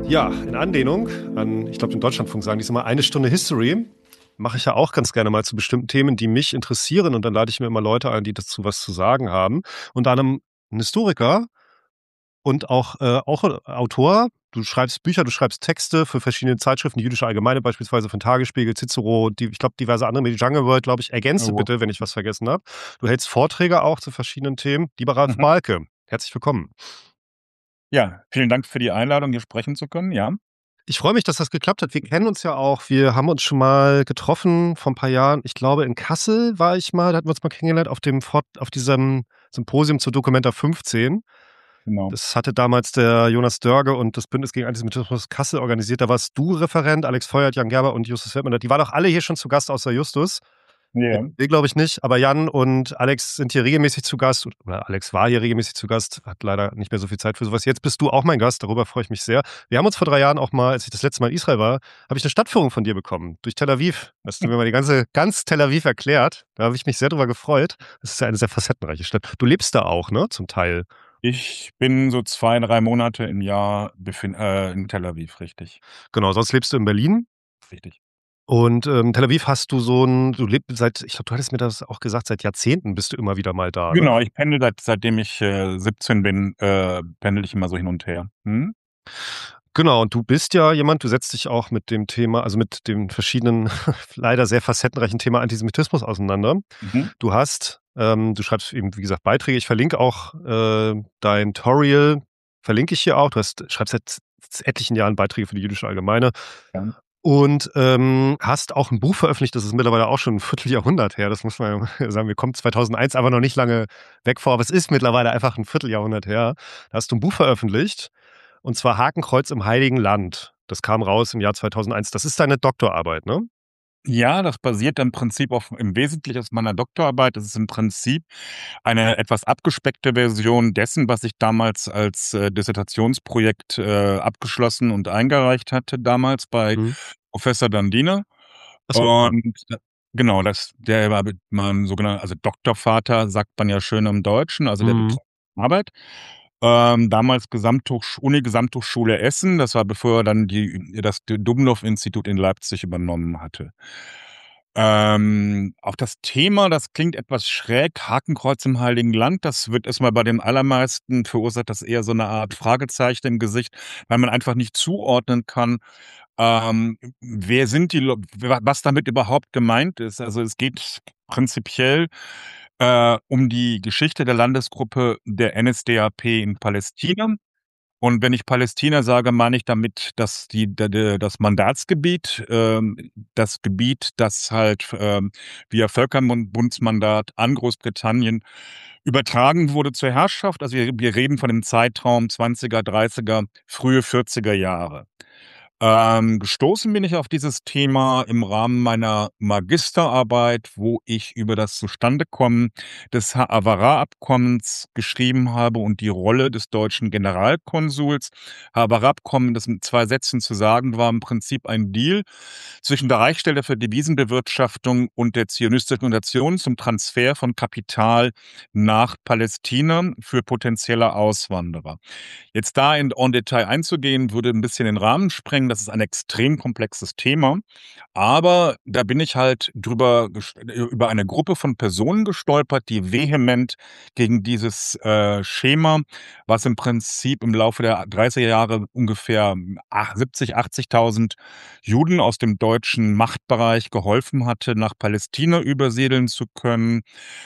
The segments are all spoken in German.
Ja, in Anlehnung an, ich glaube, den Deutschlandfunk sagen die es immer, eine Stunde History. Mache ich ja auch ganz gerne mal zu bestimmten Themen, die mich interessieren. Und dann lade ich mir immer Leute ein, die dazu was zu sagen haben. Unter anderem ein Historiker und auch Autor. Du schreibst Bücher, du schreibst Texte für verschiedene Zeitschriften, die Jüdische Allgemeine beispielsweise, von Tagesspiegel, Cicero, ich glaube, diverse andere, die Jungle World, glaube ich. Ergänze Oh. bitte, wenn ich was vergessen habe. Du hältst Vorträge auch zu verschiedenen Themen. Lieber Ralf Mhm. Malke, herzlich willkommen. Ja, vielen Dank für die Einladung, hier sprechen zu können, ja. Ich freue mich, dass das geklappt hat. Wir kennen uns ja auch. Wir haben uns schon mal getroffen vor ein paar Jahren. Ich glaube, in Kassel war ich mal, da hatten wir uns mal kennengelernt auf diesem Symposium zur Documenta 15. Genau. Das hatte damals der Jonas Dörge und das Bündnis gegen Antisemitismus Kassel organisiert. Da warst du Referent, Alex Feuert, Jan Gerber und Justus Wettmann. Die waren auch alle hier schon zu Gast, außer Justus. Ja. Wir glaube ich nicht, aber Jan und Alex sind hier regelmäßig zu Gast. Oder Alex war hier regelmäßig zu Gast, hat leider nicht mehr so viel Zeit für sowas. Jetzt bist du auch mein Gast, darüber freue ich mich sehr. Wir haben uns vor 3 Jahren auch mal, als ich das letzte Mal in Israel war, habe ich eine Stadtführung von dir bekommen, durch Tel Aviv. Hast du mir mal ganz Tel Aviv erklärt. Da habe ich mich sehr drüber gefreut. Das ist ja eine sehr facettenreiche Stadt. Du lebst da auch, ne, zum Teil. Ich bin so 2, 3 Monate im Jahr in Tel Aviv, richtig. Genau, sonst lebst du in Berlin. Richtig. Und, Tel Aviv hast du lebst seit, ich glaube, du hattest mir das auch gesagt, seit Jahrzehnten bist du immer wieder mal da, ne? Genau, ich pendel seitdem ich 17 bin, pendel ich immer so hin und her. Mhm. Genau, und du bist ja jemand, du setzt dich auch mit dem Thema, also mit dem verschiedenen, leider sehr facettenreichen Thema Antisemitismus auseinander. Mhm. Du schreibst eben, wie gesagt, Beiträge. Ich verlinke auch, dein Torial verlinke ich hier auch. Schreibst seit etlichen Jahren Beiträge für die Jüdische Allgemeine Ja. und, hast auch 'n Buch veröffentlicht, das ist mittlerweile auch schon 'n Vierteljahrhundert her. Das muss man ja sagen. Wir kommen 2001 aber noch nicht lange weg vor, aber es ist mittlerweile einfach 'n Vierteljahrhundert her. Da hast du 'n Buch veröffentlicht, und zwar Hakenkreuz im Heiligen Land. Das kam raus im Jahr 2001. Das ist deine Doktorarbeit, ne? Ja, das basiert im Prinzip im Wesentlichen auf meiner Doktorarbeit. Das ist im Prinzip eine etwas abgespeckte Version dessen, was ich damals als Dissertationsprojekt abgeschlossen und eingereicht hatte damals bei Mhm. Professor Dandiner. Ach so, ja. Und genau, der war mein sogenannter, also Doktorvater, sagt man ja schön im Deutschen, also der Mhm. betreibt Arbeit. Damals Gesamthochschule Essen, das war bevor er dann das Dubnow-Institut in Leipzig übernommen hatte. Auch das Thema, das klingt etwas schräg, Hakenkreuz im Heiligen Land, das wird erst mal bei den allermeisten verursacht das eher so 'ne Art Fragezeichen im Gesicht, weil man einfach nicht zuordnen kann, wer sind die was damit überhaupt gemeint ist. Also, es geht prinzipiell um die Geschichte der Landesgruppe der NSDAP in Palästina. Und wenn ich Palästina sage, meine ich damit, dass das Mandatsgebiet, das Gebiet, das halt via Völkerbundsmandat an Großbritannien übertragen wurde zur Herrschaft. Also wir reden von dem Zeitraum 20er, 30er, frühe 40er Jahre. Gestoßen bin ich auf dieses Thema im Rahmen meiner Magisterarbeit, wo ich über das Zustandekommen des Haavara-Abkommens geschrieben habe und die Rolle des deutschen Generalkonsuls. Haavara-Abkommen, das mit 2 Sätzen zu sagen, war im Prinzip ein Deal zwischen der Reichsstelle für Devisenbewirtschaftung und der Zionistischen Nation zum Transfer von Kapital nach Palästina für potenzielle Auswanderer. Jetzt da en Detail einzugehen, würde ein bisschen den Rahmen sprengen. Das ist ein extrem komplexes Thema. Aber da bin ich halt über eine Gruppe von Personen gestolpert, die vehement gegen dieses Schema, was im Prinzip im Laufe der 30er Jahre ungefähr 70, 80.000 Juden aus dem deutschen Machtbereich geholfen hatte, nach Palästina übersiedeln zu können,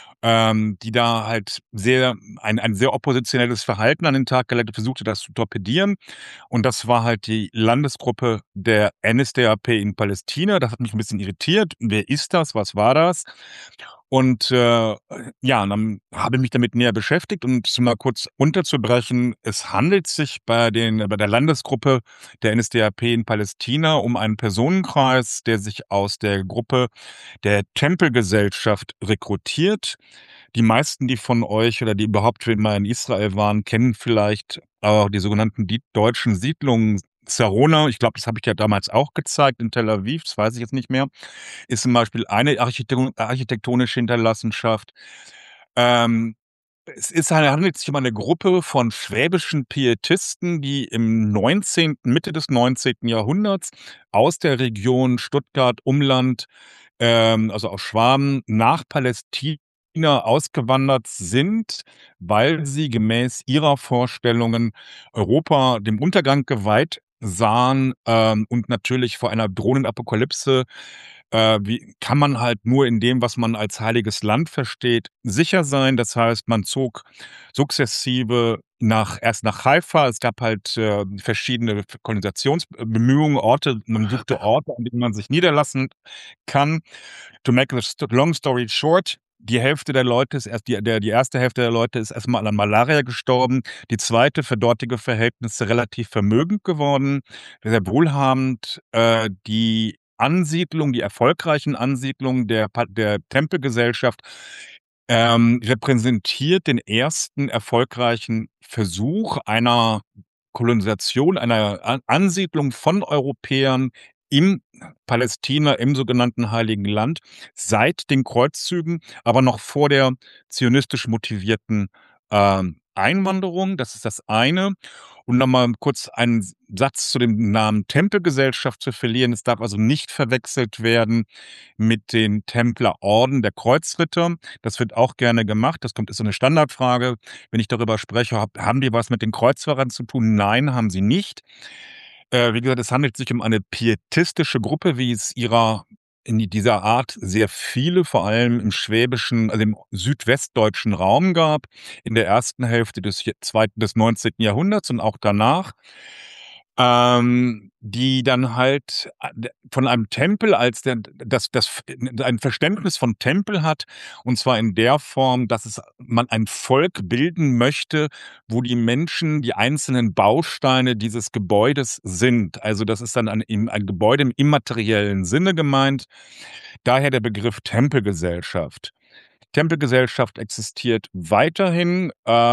die da halt ein sehr oppositionelles Verhalten an den Tag gelegt hat, versuchte das zu torpedieren. Und das war halt die Landesgruppe der NSDAP in Palästina. Das hat mich ein bisschen irritiert. Wer ist das? Was war das? Und ja, und dann habe ich mich damit näher beschäftigt und es mal kurz unterzubrechen. Es handelt sich bei der Landesgruppe der NSDAP in Palästina um einen Personenkreis, der sich aus der Gruppe der Tempelgesellschaft rekrutiert. Die meisten, die von euch oder die überhaupt mal in Israel waren, kennen vielleicht auch die sogenannten deutschen Siedlungen. Sarona, ich glaube, das habe ich ja damals auch gezeigt in Tel Aviv, das weiß ich jetzt nicht mehr, ist zum Beispiel eine architektonische Hinterlassenschaft. Ähm, handelt sich um eine Gruppe von schwäbischen Pietisten, die im 19., Mitte des 19. Jahrhunderts aus der Region Stuttgart, Umland, also aus Schwaben, nach Palästina ausgewandert sind, weil sie gemäß ihrer Vorstellungen Europa dem Untergang geweiht sahen, und natürlich vor einer drohenden Apokalypse, wie kann man halt nur in dem, was man als heiliges Land versteht, sicher sein. Das heißt, man zog sukzessive erst nach Haifa. Es gab halt verschiedene Kolonisationsbemühungen, Orte, man suchte Orte, an denen man sich niederlassen kann. To make the long story short, die Hälfte der Leute ist die erste Hälfte der Leute ist erstmal an Malaria gestorben. Die zweite für dortige Verhältnisse relativ vermögend geworden, sehr wohlhabend. Die erfolgreichen Ansiedlungen der Tempelgesellschaft repräsentiert den ersten erfolgreichen Versuch einer Kolonisation, einer Ansiedlung von Europäern in Palästina, im sogenannten Heiligen Land, seit den Kreuzzügen, aber noch vor der zionistisch motivierten Einwanderung. Das ist das eine. Und nochmal kurz einen Satz zu dem Namen Tempelgesellschaft zu verlieren. Es darf also nicht verwechselt werden mit den Templerorden der Kreuzritter. Das wird auch gerne gemacht. Ist so eine Standardfrage. Wenn ich darüber spreche, haben die was mit den Kreuzfahrern zu tun? Nein, haben sie nicht. Wie gesagt, es handelt sich um eine pietistische Gruppe, wie es in dieser Art sehr viele, vor allem im schwäbischen, also im südwestdeutschen Raum gab, in der ersten Hälfte des 19. Jahrhunderts und auch danach, die dann halt von einem Tempel ein Verständnis von Tempel hat, und zwar in der Form, dass man ein Volk bilden möchte, wo die Menschen die einzelnen Bausteine dieses Gebäudes sind. Also das ist dann ein Gebäude im immateriellen Sinne gemeint. Daher der Begriff Tempelgesellschaft. Tempelgesellschaft existiert weiterhin,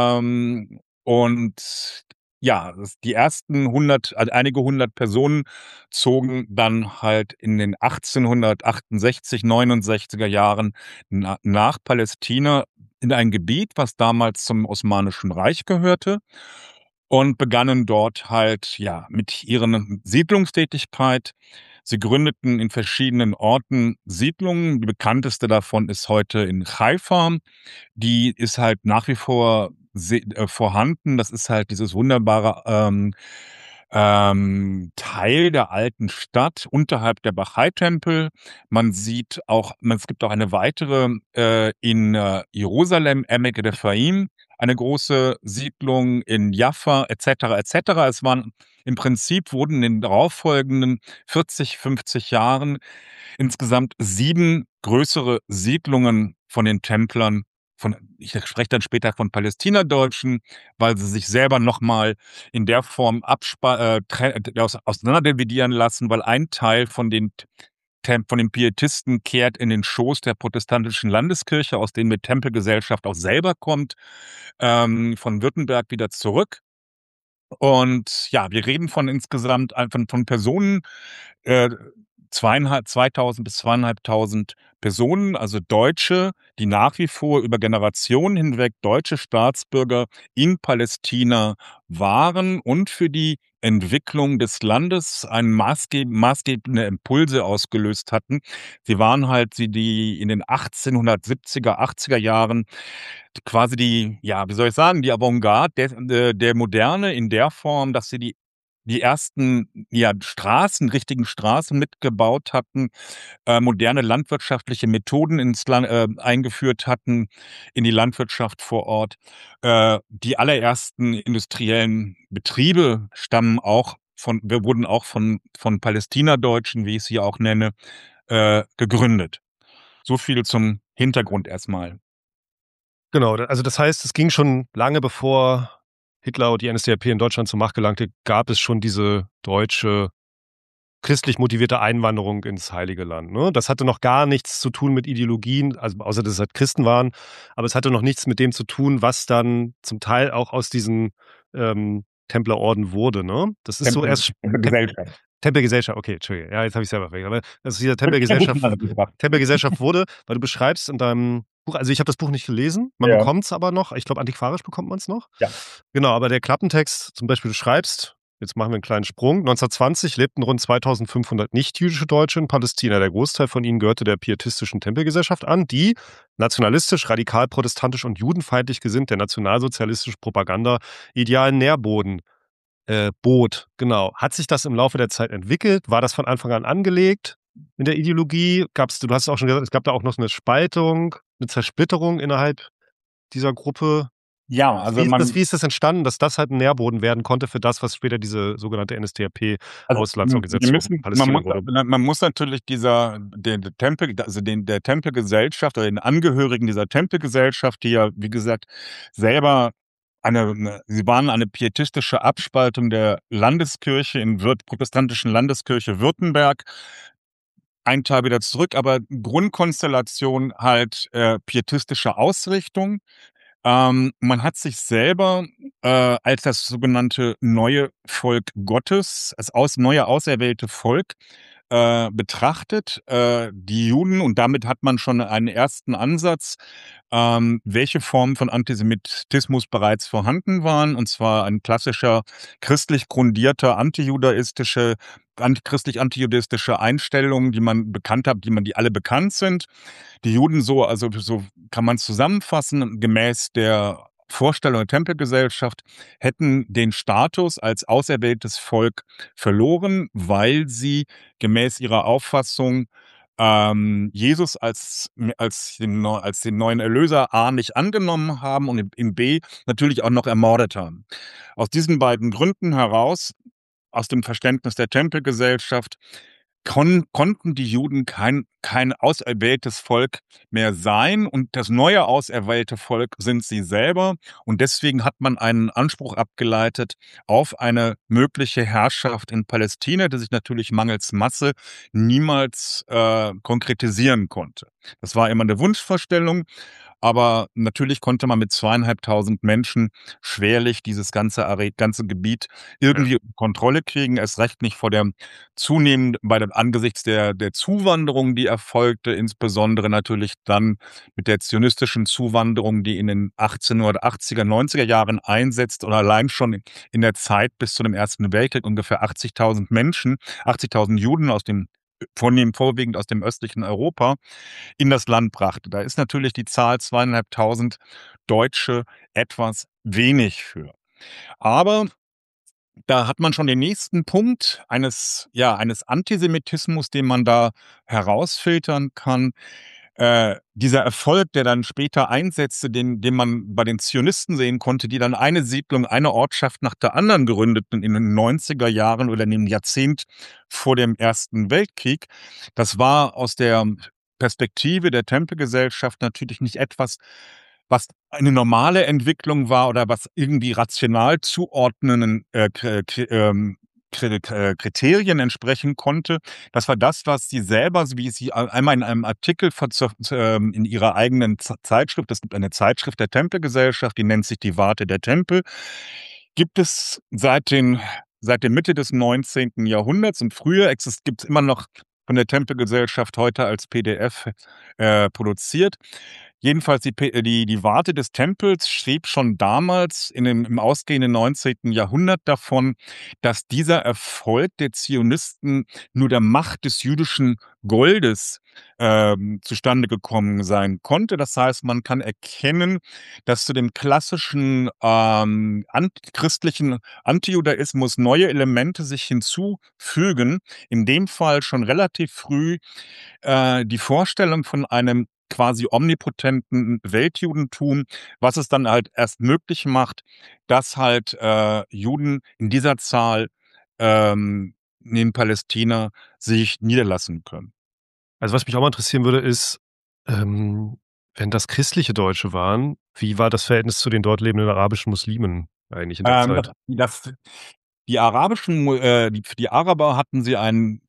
und ja, die ersten einige hundert Personen zogen dann halt in den 1868, 69er Jahren nach Palästina in ein Gebiet, was damals zum Osmanischen Reich gehörte, und begannen dort halt, ja, mit ihren Siedlungstätigkeit. Sie gründeten in verschiedenen Orten Siedlungen. Die bekannteste davon ist heute in Haifa. Die ist halt nach wie vor vorhanden. Das ist halt dieses wunderbare Teil der alten Stadt unterhalb der Bahai-Tempel. Es gibt auch eine weitere in Jerusalem, Emek Rephaim, eine große Siedlung in Jaffa etc. etc. Im Prinzip wurden in den darauffolgenden 40, 50 Jahren insgesamt 7 größere Siedlungen von den Templern, ich spreche dann später von Palästinadeutschen, weil sie sich selber nochmal in der Form auseinanderdividieren lassen, weil ein Teil von den Pietisten kehrt in den Schoß der protestantischen Landeskirche, aus denen mit Tempelgesellschaft auch selber kommt, von Württemberg wieder zurück. Und ja, wir reden von insgesamt von Personen, 2000 bis 2500 Personen, also Deutsche, die nach wie vor über Generationen hinweg deutsche Staatsbürger in Palästina waren und für die Entwicklung des Landes maßgebende Impulse ausgelöst hatten. Sie waren halt die in den 1870er, 80er Jahren quasi wie soll ich sagen, die Avantgarde der Moderne in der Form, dass sie die ersten, ja, richtigen Straßen mitgebaut hatten, moderne landwirtschaftliche Methoden ins Land eingeführt hatten in die Landwirtschaft vor Ort. Die allerersten industriellen Betriebe wurden auch von Palästinadeutschen, wie ich es hier auch nenne, gegründet. So viel zum Hintergrund erstmal. Genau, also das heißt, es ging schon lange bevor Hitler und die NSDAP in Deutschland zur Macht gelangte, gab es schon diese deutsche christlich motivierte Einwanderung ins Heilige Land. Ne? Das hatte noch gar nichts zu tun mit Ideologien, also außer dass es halt Christen waren, aber es hatte noch nichts mit dem zu tun, was dann zum Teil auch aus diesen Templerorden wurde. Ne? Das ist so erst Tempelgesellschaft. Tempelgesellschaft, okay, Entschuldige. Ja, jetzt habe ich selber vergessen. Aber dass dieser Tempelgesellschaft wurde, weil du beschreibst in deinem Buch, also ich habe das Buch nicht gelesen, man Ja. bekommt es aber noch. Ich glaube, antiquarisch bekommt man es noch. Ja. Genau, aber der Klappentext, zum Beispiel, du schreibst, jetzt machen wir einen kleinen Sprung, 1920 lebten rund 2500 nichtjüdische Deutsche in Palästina. Der Großteil von ihnen gehörte der pietistischen Tempelgesellschaft an, die nationalistisch, radikal protestantisch und judenfeindlich gesinnt der nationalsozialistischen Propaganda idealen Nährboden bot. Genau. Hat sich das im Laufe der Zeit entwickelt? War das von Anfang an angelegt in der Ideologie? Du hast es auch schon gesagt, es gab da auch noch eine Spaltung, eine Zersplitterung innerhalb dieser Gruppe. Ja, also Wie ist das entstanden, dass das halt ein Nährboden werden konnte für das, was später diese sogenannte also NSDAP-Auslandsorganisation Palästina wurde? man muss natürlich der Tempel, also der Tempelgesellschaft oder den Angehörigen dieser Tempelgesellschaft, die ja, wie gesagt, selber sie waren eine pietistische Abspaltung der Landeskirche protestantischen Landeskirche Württemberg. Ein Teil wieder zurück, aber Grundkonstellation halt pietistische Ausrichtung. Man hat sich selber als das sogenannte neue Volk Gottes, neue auserwählte Volk betrachtet. Die Juden, und damit hat man schon einen ersten Ansatz, welche Formen von Antisemitismus bereits vorhanden waren, und zwar ein klassischer christlich grundierter christlich-antijudistische Einstellung, die alle bekannt sind. Die Juden so kann man es zusammenfassen, gemäß der Vorstellung der Tempelgesellschaft, hätten den Status als auserwähltes Volk verloren, weil sie gemäß ihrer Auffassung Jesus als den neuen Erlöser A nicht angenommen haben und in B natürlich auch noch ermordet haben. Aus diesen beiden Gründen heraus, aus dem Verständnis der Tempelgesellschaft, konnten die Juden kein auserwähltes Volk mehr sein, und das neue auserwählte Volk sind sie selber. Und deswegen hat man einen Anspruch abgeleitet auf eine mögliche Herrschaft in Palästina, die sich natürlich mangels Masse niemals konkretisieren konnte. Das war immer eine Wunschvorstellung, aber natürlich konnte man mit 2.500 Menschen schwerlich dieses ganze Gebiet Ja. irgendwie unter Kontrolle kriegen, erst recht nicht angesichts der Zuwanderung, die erfolgte, insbesondere natürlich dann mit der zionistischen Zuwanderung, die in den 1880er, 90er Jahren einsetzt, oder allein schon in der Zeit bis zu dem Ersten Weltkrieg ungefähr 80.000 Juden vorwiegend aus dem östlichen Europa in das Land brachte. Da ist natürlich die Zahl 2.500 Deutsche etwas wenig für. Aber da hat man schon den nächsten Punkt eines Antisemitismus, den man da herausfiltern kann. Dieser Erfolg, der dann später einsetzte, den man bei den Zionisten sehen konnte, die dann eine Siedlung, eine Ortschaft nach der anderen gründeten in den 90er Jahren oder in dem Jahrzehnt vor dem Ersten Weltkrieg. Das war aus der Perspektive der Tempelgesellschaft natürlich nicht etwas, was eine normale Entwicklung war oder was irgendwie rational zuordnenden Kriterien entsprechen konnte. Das war das, was sie selber, wie sie einmal in einem Artikel in ihrer eigenen Zeitschrift, es gibt eine Zeitschrift der Tempelgesellschaft, die nennt sich die Warte der Tempel, gibt es seit der Mitte des 19. Jahrhunderts, und früher gibt es immer noch von der Tempelgesellschaft heute als PDF produziert. Jedenfalls die Warte des Tempels schrieb schon damals im ausgehenden 19. Jahrhundert davon, dass dieser Erfolg der Zionisten nur der Macht des jüdischen Goldes zustande gekommen sein konnte. Das heißt, man kann erkennen, dass zu dem klassischen christlichen Antijudaismus neue Elemente sich hinzufügen. In dem Fall schon relativ früh die Vorstellung von einem quasi omnipotenten Weltjudentum, was es dann halt erst möglich macht, dass halt Juden in dieser Zahl in Palästina sich niederlassen können. Also was mich auch mal interessieren würde, ist, wenn das christliche Deutsche waren, wie war das Verhältnis zu den dort lebenden arabischen Muslimen eigentlich in der Zeit? Die Araber hatten sie einen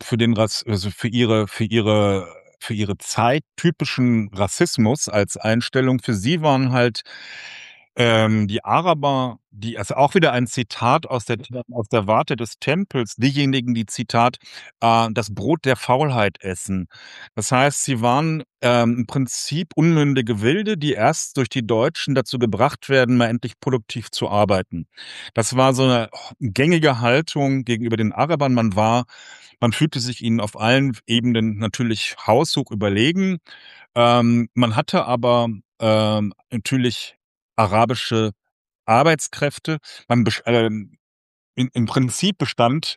für ihre Zeit typischen Rassismus als Einstellung. Für sie waren halt Die Araber, die, also auch wieder ein Zitat aus der Warte des Tempels, diejenigen, die Zitat, das Brot der Faulheit essen. Das heißt, sie waren im Prinzip unmündige Wilde, die erst durch die Deutschen dazu gebracht werden, mal endlich produktiv zu arbeiten. Das war so eine gängige Haltung gegenüber den Arabern. Man fühlte sich ihnen auf allen Ebenen natürlich haushoch überlegen. Man hatte aber natürlich arabische Arbeitskräfte. Im Prinzip bestand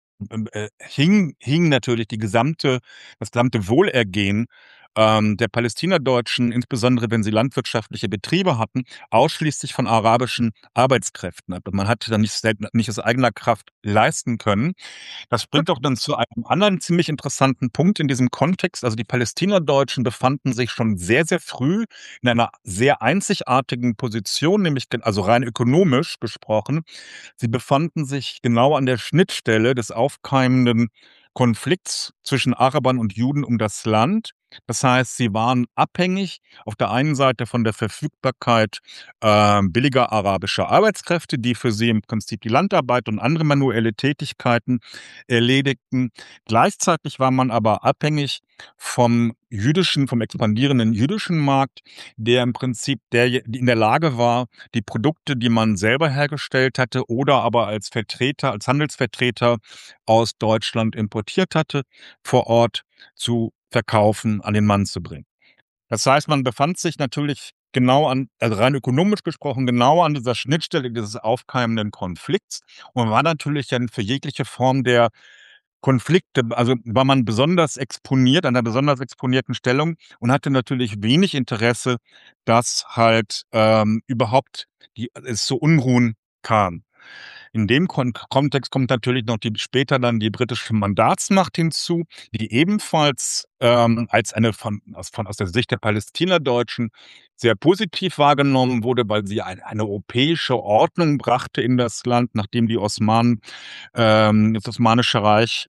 hing natürlich das gesamte Wohlergehen der Palästinenserdeutschen, insbesondere wenn sie landwirtschaftliche Betriebe hatten, ausschließlich von arabischen Arbeitskräften ab. Man hatte dann nicht aus eigener Kraft leisten können. Das bringt doch dann zu einem anderen ziemlich interessanten Punkt in diesem Kontext. Also die Palästinenserdeutschen befanden sich schon sehr, sehr früh in einer sehr einzigartigen Position, nämlich also rein ökonomisch gesprochen. Sie befanden sich genau an der Schnittstelle des aufkeimenden Konflikts zwischen Arabern und Juden um das Land. Das heißt, sie waren abhängig auf der einen Seite von der Verfügbarkeit billiger arabischer Arbeitskräfte, die für sie im Prinzip die Landarbeit und andere manuelle Tätigkeiten erledigten. Gleichzeitig war man aber abhängig vom expandierenden jüdischen Markt, der im Prinzip in der Lage war, die Produkte, die man selber hergestellt hatte oder aber als Handelsvertreter aus Deutschland importiert hatte, vor Ort zu verkaufen, an den Mann zu bringen. Das heißt, man befand sich natürlich also rein ökonomisch gesprochen, genau an dieser Schnittstelle dieses aufkeimenden Konflikts und war natürlich dann für jegliche Form der Konflikte, also war man besonders exponiert, an einer besonders exponierten Stellung und hatte natürlich wenig Interesse, dass halt überhaupt es zu Unruhen kam. In dem Kontext kommt natürlich noch später dann die britische Mandatsmacht hinzu, die ebenfalls als aus der Sicht der Palästinenserdeutschen sehr positiv wahrgenommen wurde, weil sie eine europäische Ordnung brachte in das Land, nachdem das Osmanische Reich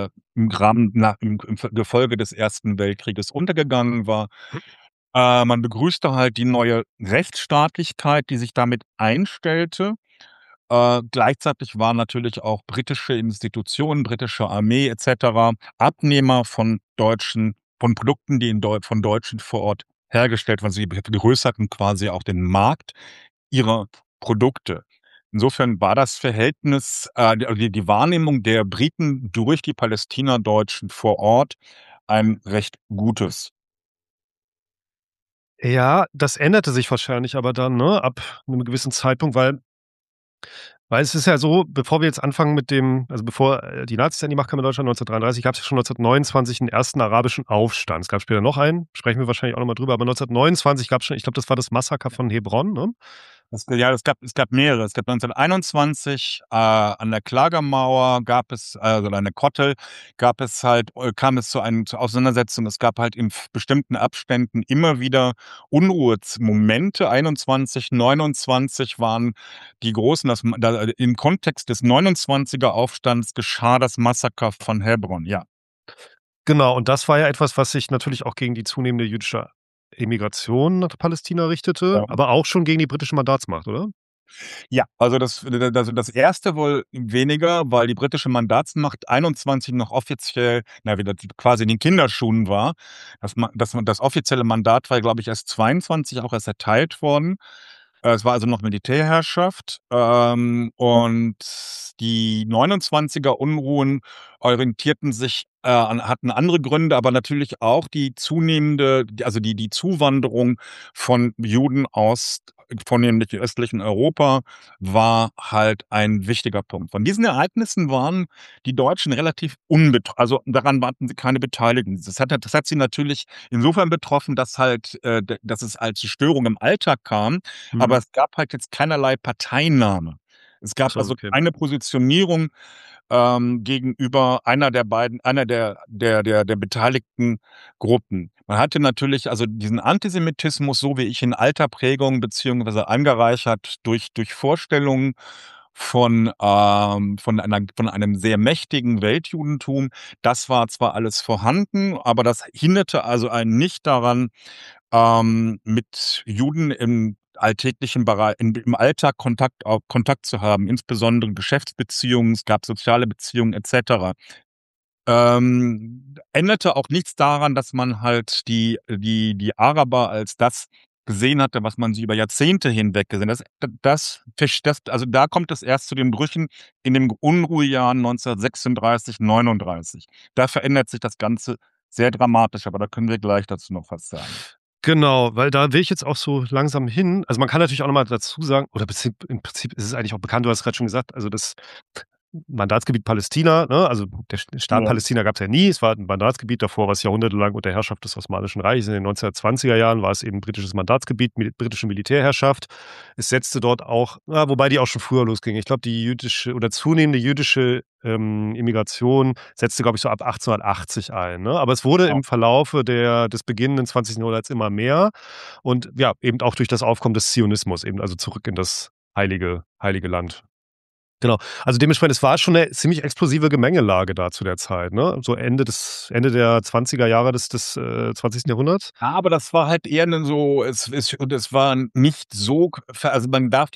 im Gefolge des Ersten Weltkrieges untergegangen war. Man begrüßte halt die neue Rechtsstaatlichkeit, die sich damit einstellte. Gleichzeitig waren natürlich auch britische Institutionen, britische Armee et cetera. Abnehmer von Produkten, die von Deutschen vor Ort hergestellt waren. Sie vergrößerten quasi auch den Markt ihrer Produkte. Insofern war das Verhältnis, die Wahrnehmung der Briten durch die Palästinenserdeutschen vor Ort ein recht gutes. Ja, das änderte sich wahrscheinlich aber dann, ne, ab 'nem gewissen Zeitpunkt, weil es ist ja so, bevor wir jetzt anfangen mit dem also, bevor, die Nazis an die Macht kamen in Deutschland 1933, gab's ja schon 1929 'n ersten arabischen Aufstand. Es gab später noch einen, sprechen wir wahrscheinlich auch noch mal drüber, aber 1929 gab's schon, ich glaube, das war das Massaker von Hebron, ne? Es gab mehrere. Es gab 1921 an der Klagemauer also an der Kotte, kam es zur Auseinandersetzung. Es gab halt in bestimmten Abständen immer wieder Unruhemomente. 21, 29 waren die großen. Im Kontext des 29er Aufstands geschah das Massaker von Hebron, ja. Genau, und das war ja etwas, was sich natürlich auch gegen die zunehmende jüdische Emigration nach Palästina richtete, Ja. aber auch schon gegen die britische Mandatsmacht, oder? Ja, also das erste wohl weniger, weil die britische Mandatsmacht 21 noch offiziell, wieder quasi in den Kinderschuhen war. Das offizielle Mandat war, glaube ich, erst 22 auch erst erteilt worden. Es war also noch Militärherrschaft, und die 29er Unruhen hatten andere Gründe, aber natürlich auch die Zuwanderung von Juden aus vornehmlich östlichen Europa war halt ein wichtiger Punkt. Von diesen Ereignissen waren die Deutschen relativ also daran hatten sie keine Beteiligung. Das hat sie natürlich insofern betroffen, dass es halt zu Störungen im Alltag kam, aber Mhm. es gab halt jetzt keinerlei Parteinahme. Es Ach gab so, also okay. keine Positionierung gegenüber einer der beteiligten Gruppen. Man hatte natürlich also diesen Antisemitismus, so wie ich in alter Prägung beziehungsweise angereichert durch Vorstellungen von einem sehr mächtigen Weltjudentum. Das war zwar alles vorhanden, aber das hinderte also einen nicht daran, mit Juden alltäglichen Bereich, im Alltag Kontakt zu haben, insbesondere Geschäftsbeziehungen, es gab soziale Beziehungen etc. Änderte auch nichts daran, dass man halt die Araber als das gesehen hatte, was man sie über Jahrzehnte hinweg gesehen hat. Also da kommt es erst zu den Brüchen in den Unruhejahren 1936, 39. Da verändert sich das Ganze sehr dramatisch, aber da können wir gleich dazu noch was sagen. Genau, weil da will ich jetzt auch so langsam hin. Also man kann natürlich auch noch mal dazu sagen, oder im Prinzip ist es eigentlich auch bekannt, du hast gerade schon gesagt, also das Mandatsgebiet Palästina, ne? Also der Staat Ja. Palästina gab es ja nie. Es war ein Mandatsgebiet, davor war es jahrhundertelang unter Herrschaft des Osmanischen Reiches. In den 1920er Jahren war es eben britisches Mandatsgebiet, britische Militärherrschaft. Es setzte dort auch, wobei die auch schon früher losging. Ich glaube, die jüdische oder zunehmende jüdische Immigration setzte, glaube ich, so ab 1880 ein. Ne? Aber es wurde Genau. im Verlaufe des beginnenden 20. Jahrhunderts immer mehr und ja, eben auch durch das Aufkommen des Zionismus, eben also zurück in das heilige Land. Genau. Also dementsprechend, es war schon eine ziemlich explosive Gemengelage da zu der Zeit, ne? So Ende der 20er Jahre des 20. Jahrhunderts. Ja, aber das war halt eher 'nen so es war nicht so also, man darf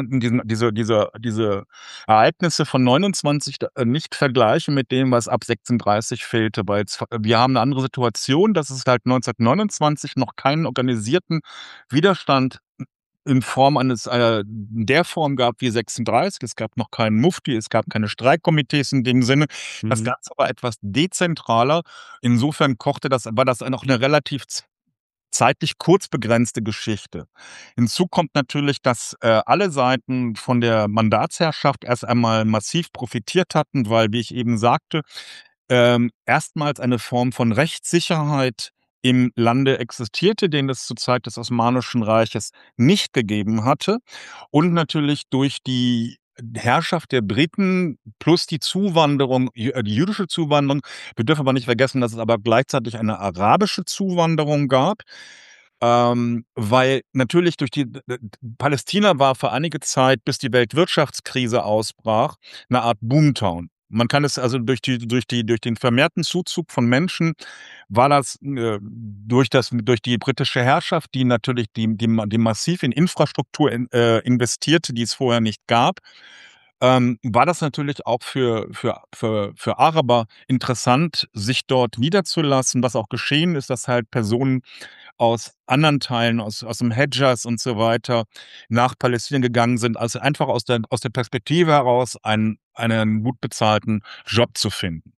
diese Ereignisse von 29 nicht vergleichen mit dem, was ab 36 fehlte, weil wir haben 'ne andere Situation, dass es halt 1929 noch keinen organisierten Widerstand in Form der Form gab wie 36. Es gab noch keinen Mufti, es gab keine Streikkomitees in dem Sinne. Das Mhm. Ganze war etwas dezentraler. Insofern war das noch 'ne relativ zeitlich kurz begrenzte Geschichte. Hinzu kommt natürlich, dass, alle Seiten von der Mandatsherrschaft erst einmal massiv profitiert hatten, weil, wie ich eben sagte, erstmals eine Form von Rechtssicherheit im Lande existierte, den es zur Zeit des Osmanischen Reiches nicht gegeben hatte. Und natürlich durch die Herrschaft der Briten plus die Zuwanderung, die jüdische Zuwanderung. Wir dürfen aber nicht vergessen, dass es aber gleichzeitig eine arabische Zuwanderung gab, weil natürlich durch die Palästina war für einige Zeit, bis die Weltwirtschaftskrise ausbrach, 'ne Art Boomtown. Man kann es also durch den vermehrten Zuzug von Menschen war das, durch die britische Herrschaft, die natürlich die massiv in Infrastruktur investierte, die es vorher nicht gab, war das natürlich auch für Araber interessant, sich dort niederzulassen. Was auch geschehen ist, dass halt Personen aus anderen Teilen, aus dem Hedjas und so weiter nach Palästina gegangen sind, also einfach aus der Perspektive heraus einen gut bezahlten Job zu finden.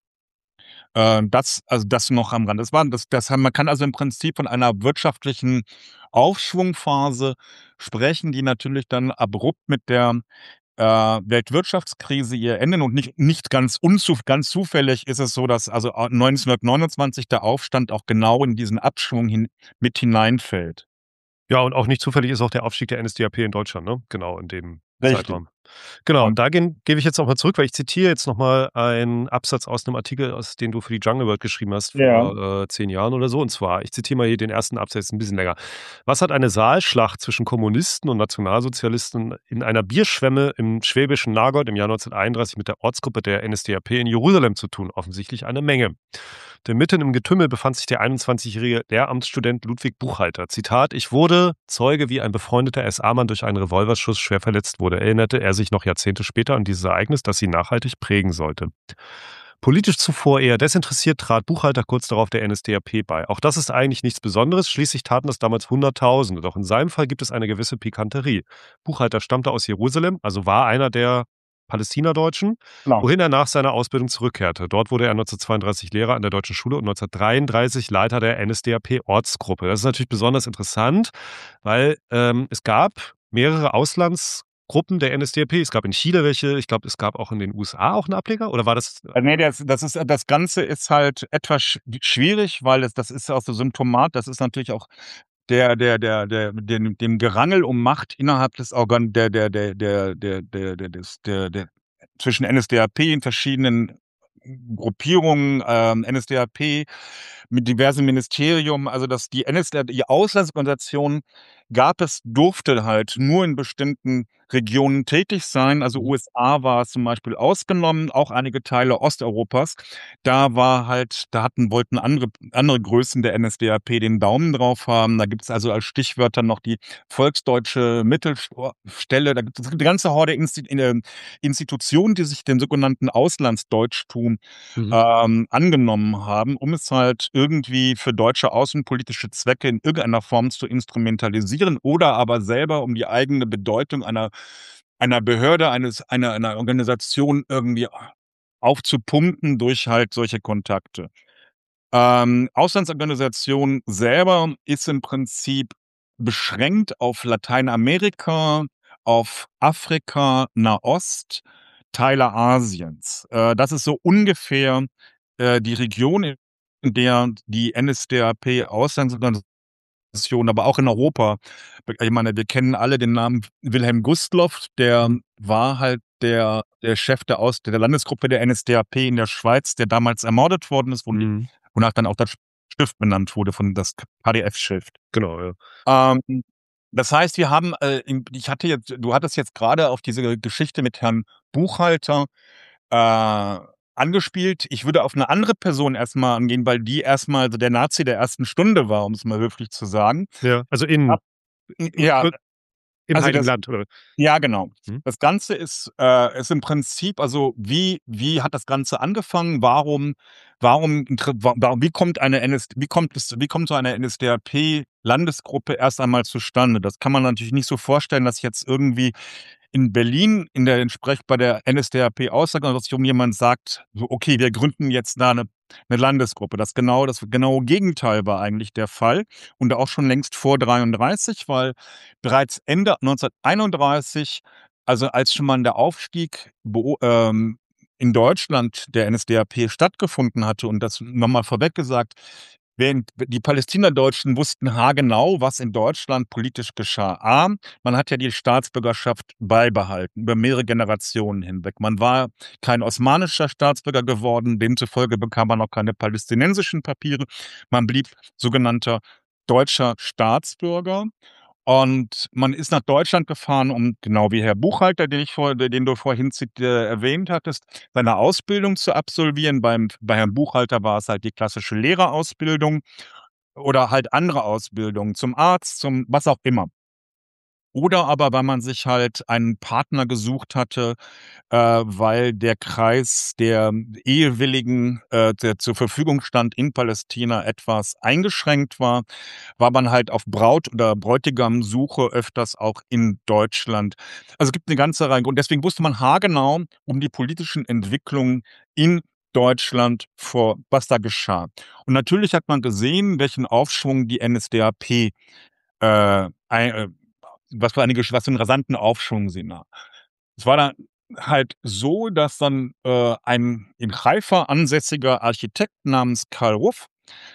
Das noch am Rande. Man kann also im Prinzip von einer wirtschaftlichen Aufschwungphase sprechen, die natürlich dann abrupt mit der Weltwirtschaftskrise ihr Ende und nicht ganz zufällig ist es so, dass also 1929 der Aufstand auch genau in diesen Abschwung mit hineinfällt. Ja, und auch nicht zufällig ist auch der Aufstieg der NSDAP in Deutschland, ne? Genau, in dem Richtig. Zeitraum. Genau, und Und da gebe ich jetzt auch mal zurück, weil ich zitiere jetzt noch mal einen Absatz aus 'nem Artikel, den du für die Jungle World geschrieben hast ja. vor, 10 Jahren oder so. Und zwar, ich zitiere mal hier den ersten Absatz, 'n bisschen länger. „Was hat eine Saalschlacht zwischen Kommunisten und Nationalsozialisten in einer Bierschwemme im schwäbischen Nagold im Jahr 1931 mit der Ortsgruppe der NSDAP in Jerusalem zu tun? Offensichtlich eine Menge. Denn mitten im Getümmel befand sich der 21-jährige Lehramtsstudent Ludwig Buchhalter. Zitat: Ich wurde Zeuge, wie ein befreundeter SA-Mann durch einen Revolverschuss schwer verletzt wurde. Erinnerte er sich noch Jahrzehnte später an dieses Ereignis, das ihn nachhaltig prägen sollte. Politisch zuvor eher desinteressiert trat Buchhalter kurz darauf der NSDAP bei. Auch das ist eigentlich nichts Besonderes, schließlich taten das damals Hunderttausende. Doch in seinem Fall gibt es eine gewisse Pikanterie. Buchhalter stammte aus Jerusalem, also war einer der Palästinadeutschen, Genau. wohin er nach seiner Ausbildung zurückkehrte. Dort wurde er 1932 Lehrer an der Deutschen Schule und 1933 Leiter der NSDAP-Ortsgruppe. Das ist natürlich besonders interessant, weil es gab mehrere Auslandsgruppen der NSDAP. Es gab in Chile welche, ich glaube, es gab auch in den USA auch einen Ableger, oder war das? Ne, das Ganze ist halt etwas schwierig, weil das ist auch so Symptomat. Das ist natürlich auch dem Gerangel um Macht innerhalb des Organ der zwischen NSDAP in verschiedenen Gruppierungen, NSDAP mit diversen Ministerien, also dass die Auslandsorganisationen durfte halt nur in bestimmten Regionen tätig sein. Also Mhm. USA war zum Beispiel ausgenommen, auch einige Teile Osteuropas. Wollten andere Größen der NSDAP den Daumen drauf haben. Da gibt es also als Stichwörter noch die Volksdeutsche Mittelstelle. Da gibt es eine ganze Horde Institutionen, die sich dem sogenannten Auslandsdeutschtum Mhm. angenommen haben, um es halt irgendwie für deutsche außenpolitische Zwecke in irgendeiner Form zu instrumentalisieren oder aber selber um die eigene Bedeutung einer Behörde, einer Organisation irgendwie aufzupumpen durch halt solche Kontakte. Auslandsorganisation selber ist im Prinzip beschränkt auf Lateinamerika, auf Afrika, Nahost, Teile Asiens. Das ist so ungefähr die Region, in der die NSDAP Auslandsorganisation, aber auch in Europa. Ich meine, wir kennen alle den Namen Wilhelm Gustloff, der Mhm. war halt der Chef der Landesgruppe der NSDAP in der Schweiz, der damals ermordet worden ist, Mhm. wonach dann auch das Stift benannt wurde, von das KDF-Stift. Genau, ja. Ähm, Das heißt, wir haben, du hattest jetzt gerade auf diese Geschichte mit Herrn Buchhalter äh, angespielt. Ich würde auf eine andere Person erstmal angehen, weil die erstmal so der Nazi der ersten Stunde war, um es mal höflich zu sagen. Ja, also Ab ja, im also Heiligen das Land, oder? ja, genau. Mhm. Das Ganze ist im Prinzip, also wie hat das Ganze angefangen? Wie kommt so eine NSDAP-Landesgruppe erst einmal zustande? Das kann man natürlich nicht so vorstellen, dass jetzt irgendwie in Berlin bei der NSDAP-Außenorganisation jemand sagt, so, okay, wir gründen jetzt da eine Landesgruppe. Das genaue Gegenteil war eigentlich der Fall und auch schon längst vor 33, weil bereits Ende 1931, also als schon mal der Aufstieg in Deutschland der NSDAP stattgefunden hatte, und das nochmal vorweg gesagt, während die Palästinenserdeutschen wussten haargenau, was in Deutschland politisch geschah. A, man hat ja die Staatsbürgerschaft beibehalten, über mehrere Generationen hinweg. Man war kein osmanischer Staatsbürger geworden, demzufolge bekam man auch keine palästinensischen Papiere. Man blieb sogenannter deutscher Staatsbürger. Und man ist nach Deutschland gefahren, um genau wie Herr Buchhalter, den du vorhin erwähnt hattest, seine Ausbildung zu absolvieren. Bei Herrn Buchhalter war es halt die klassische Lehrerausbildung oder halt andere Ausbildungen zum Arzt, zum was auch immer. Oder aber, weil man sich halt einen Partner gesucht hatte, weil der Kreis der Ehewilligen, der zur Verfügung stand in Palästina, etwas eingeschränkt war, war man halt auf Braut- oder Bräutigamsuche öfters auch in Deutschland. Also, es gibt eine ganze Reihe und deswegen wusste man haargenau um die politischen Entwicklungen in Deutschland was da geschah. Und natürlich hat man gesehen, welchen Aufschwung die NSDAP, ei was für einen rasanten Aufschwung sie nahm. Es war dann halt so, dass dann, ein in Haifa ansässiger Architekt namens Karl Ruff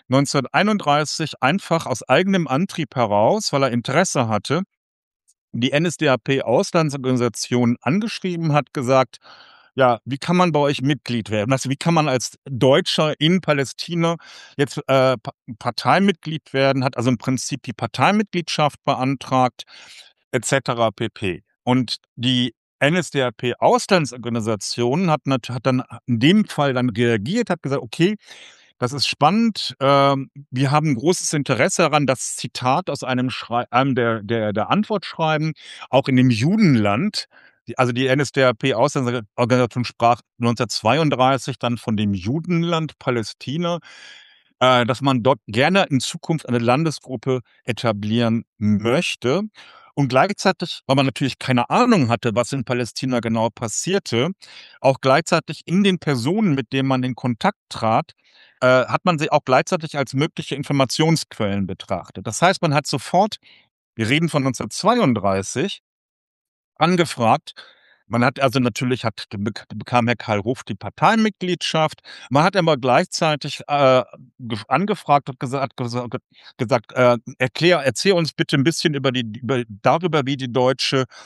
1931 einfach aus eigenem Antrieb heraus, weil er Interesse hatte, die NSDAP-Auslandsorganisation angeschrieben hat, gesagt: „Ja, wie kann man bei euch Mitglied werden? Wie kann man als Deutscher in Palästina jetzt, Parteimitglied werden?“ Hat also im Prinzip die Parteimitgliedschaft beantragt et cetera pp. Und die NSDAP-Auslandsorganisation hat dann in dem Fall dann reagiert, hat gesagt: „Okay, das ist spannend. Wir haben großes Interesse daran, das Zitat aus einem der Antwortschreiben auch in dem Judenland, die NSDAP-Auslandsorganisation sprach 1932 dann von dem Judenland Palästina, dass man dort gerne in Zukunft eine Landesgruppe etablieren möchte. Und gleichzeitig, weil man natürlich keine Ahnung hatte, was in Palästina genau passierte, auch gleichzeitig in den Personen, mit denen man in Kontakt trat, hat man sie auch gleichzeitig als mögliche Informationsquellen betrachtet. Das heißt, man hat sofort, wir reden von 1932, angefragt. Man hat also natürlich bekam Herr Karl Ruff die Parteimitgliedschaft. Man hat aber gleichzeitig, angefragt und gesagt: erzähl uns bitte ein bisschen darüber, wie die deutsche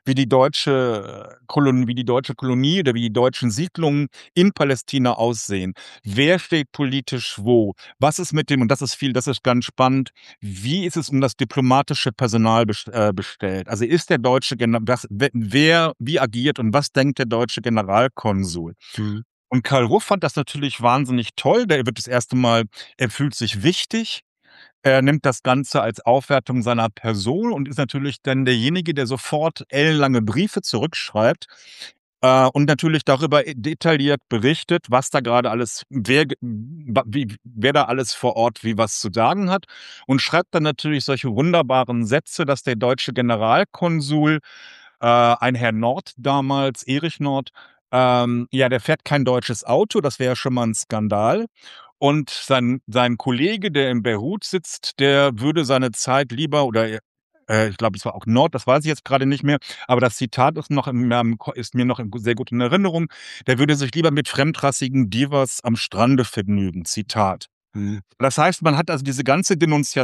wie die deutsche Kolonie oder wie die deutschen Siedlungen in Palästina aussehen. Wer steht politisch wo? Was ist mit dem, und das ist ganz spannend, wie ist es um das diplomatische Personal bestellt? Also ist der deutsche wer wie agiert und was denkt der deutsche Generalkonsul? Mhm. Und Karl Ruff fand das natürlich wahnsinnig toll. Er fühlt sich wichtig. Er nimmt das Ganze als Aufwertung seiner Person und ist natürlich dann derjenige, der sofort ellenlange Briefe zurückschreibt, und natürlich darüber detailliert berichtet, was da gerade alles, wer da alles vor Ort wie was zu sagen hat, und schreibt dann natürlich solche wunderbaren Sätze, dass der deutsche Generalkonsul, ein Herr Nord damals, Erich Nord, ja, der fährt kein deutsches Auto, das wäre ja schon mal ein Skandal. Und sein Kollege, der in Beirut sitzt, der würde seine Zeit lieber, ich glaube, es war auch Nord, das weiß ich jetzt gerade nicht mehr, aber das Zitat ist mir noch sehr gut in Erinnerung. Der würde sich lieber mit fremdrassigen Divas am Strande vergnügen. Zitat. Mhm. Das heißt, man hat also diese ganze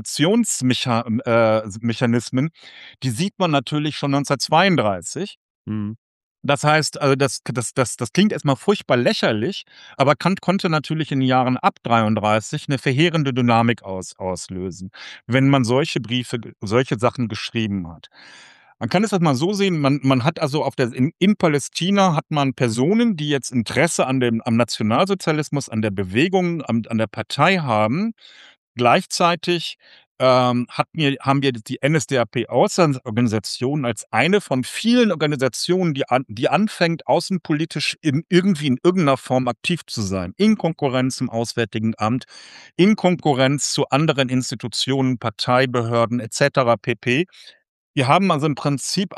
Denunziationsmechanismen, die sieht man natürlich schon 1932. Mhm. Das heißt, also das klingt erstmal furchtbar lächerlich, aber Kant konnte natürlich in den Jahren ab 33 eine verheerende Dynamik auslösen, wenn man solche Sachen geschrieben hat. Man kann es halt mal so sehen, man hat also in Palästina hat man Personen, die jetzt Interesse am Nationalsozialismus, an der Bewegung, an der Partei haben. Gleichzeitig haben wir die NSDAP-Auslandsorganisation als eine von vielen Organisationen, die anfängt, außenpolitisch irgendwie in irgendeiner Form aktiv zu sein. In Konkurrenz zum Auswärtigen Amt, in Konkurrenz zu anderen Institutionen, Parteibehörden etc. pp. Wir haben also im Prinzip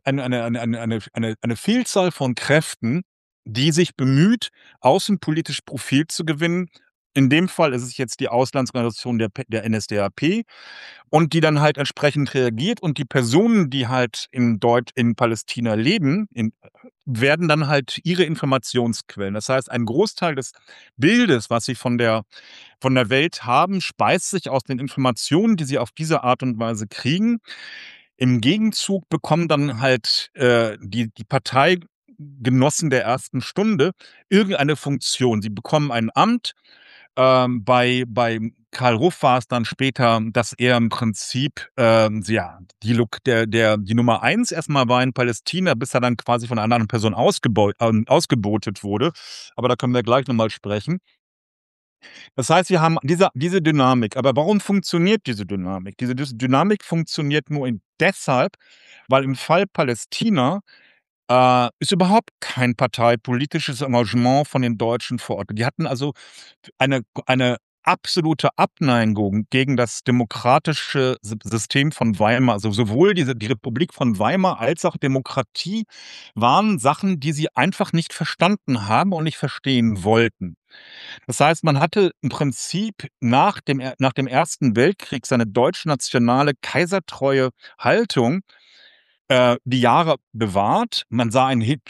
eine Vielzahl von Kräften, die sich bemüht, außenpolitisch Profil zu gewinnen. In dem Fall ist es jetzt die Auslandsorganisation der NSDAP, und die dann halt entsprechend reagiert, und die Personen, die halt in Palästina leben, werden dann halt ihre Informationsquellen. Das heißt, ein Großteil des Bildes, was sie von der Welt haben, speist sich aus den Informationen, die sie auf diese Art und Weise kriegen. Im Gegenzug bekommen dann halt die Parteigenossen der ersten Stunde irgendeine Funktion. Sie bekommen ein Amt. Bei Karl Ruff war es dann später, dass er im Prinzip ja, die Nummer eins erstmal war in Palästina, bis er dann quasi von einer anderen Person ausgebotet wurde. Aber da können wir gleich nochmal sprechen. Das heißt, wir haben diese Dynamik. Aber warum funktioniert diese Dynamik? Diese Dynamik funktioniert deshalb, weil im Fall Palästina ist überhaupt kein parteipolitisches Engagement von den Deutschen vor Ort. Die hatten also eine absolute Abneigung gegen das demokratische System von Weimar. Also sowohl die Republik von Weimar als auch Demokratie waren Sachen, die sie einfach nicht verstanden haben und nicht verstehen wollten. Das heißt, man hatte im Prinzip nach dem Ersten Weltkrieg seine deutschnationale kaisertreue Haltung die Jahre bewahrt. Man sah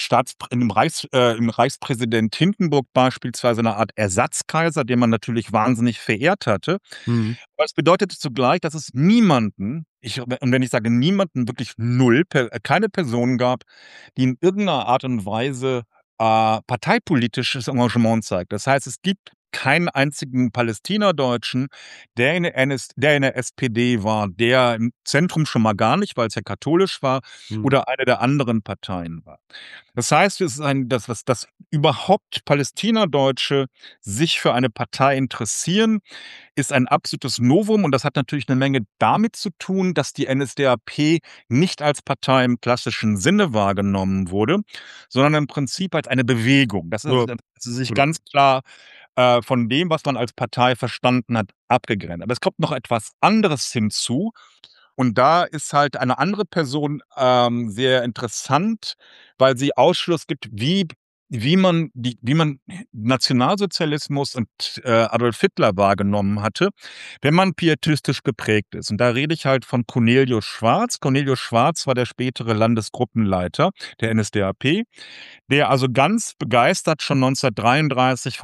im Reichspräsident Hindenburg beispielsweise eine Art Ersatzkaiser, den man natürlich wahnsinnig verehrt hatte. Mhm. Aber es bedeutete zugleich, dass es niemanden, und wenn ich sage niemanden, wirklich null, keine Person gab, die in irgendeiner Art und Weise parteipolitisches Engagement zeigt. Das heißt, es gibt keinen einzigen Palästina-Deutschen, der in der SPD war, der im Zentrum schon mal gar nicht, weil es ja katholisch war, Mhm. oder eine der anderen Parteien war. Das heißt, dass überhaupt Palästina-Deutsche sich für eine Partei interessieren, ist ein absolutes Novum, und das hat natürlich eine Menge damit zu tun, dass die NSDAP nicht als Partei im klassischen Sinne wahrgenommen wurde, sondern im Prinzip als eine Bewegung. Ja, Das ist sich genau. ganz klar von dem, was man als Partei verstanden hat, abgegrenzt. Aber es kommt noch etwas anderes hinzu, und da ist halt eine andere Person sehr interessant, weil sie Ausschluss gibt, wie wie man Nationalsozialismus und Adolf Hitler wahrgenommen hatte, wenn man pietistisch geprägt ist. Und da rede ich halt von Cornelius Schwarz. Cornelius Schwarz war der spätere Landesgruppenleiter der NSDAP, der also ganz begeistert schon 1933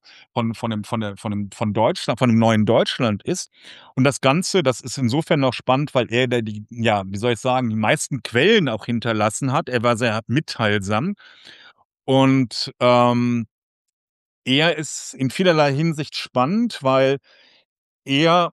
von Deutschland, von dem neuen Deutschland ist. Und das Ganze, das ist insofern noch spannend, weil er ja, wie soll ich sagen, die meisten Quellen auch hinterlassen hat. Er war sehr mitteilsam. Und er ist in vielerlei Hinsicht spannend, weil er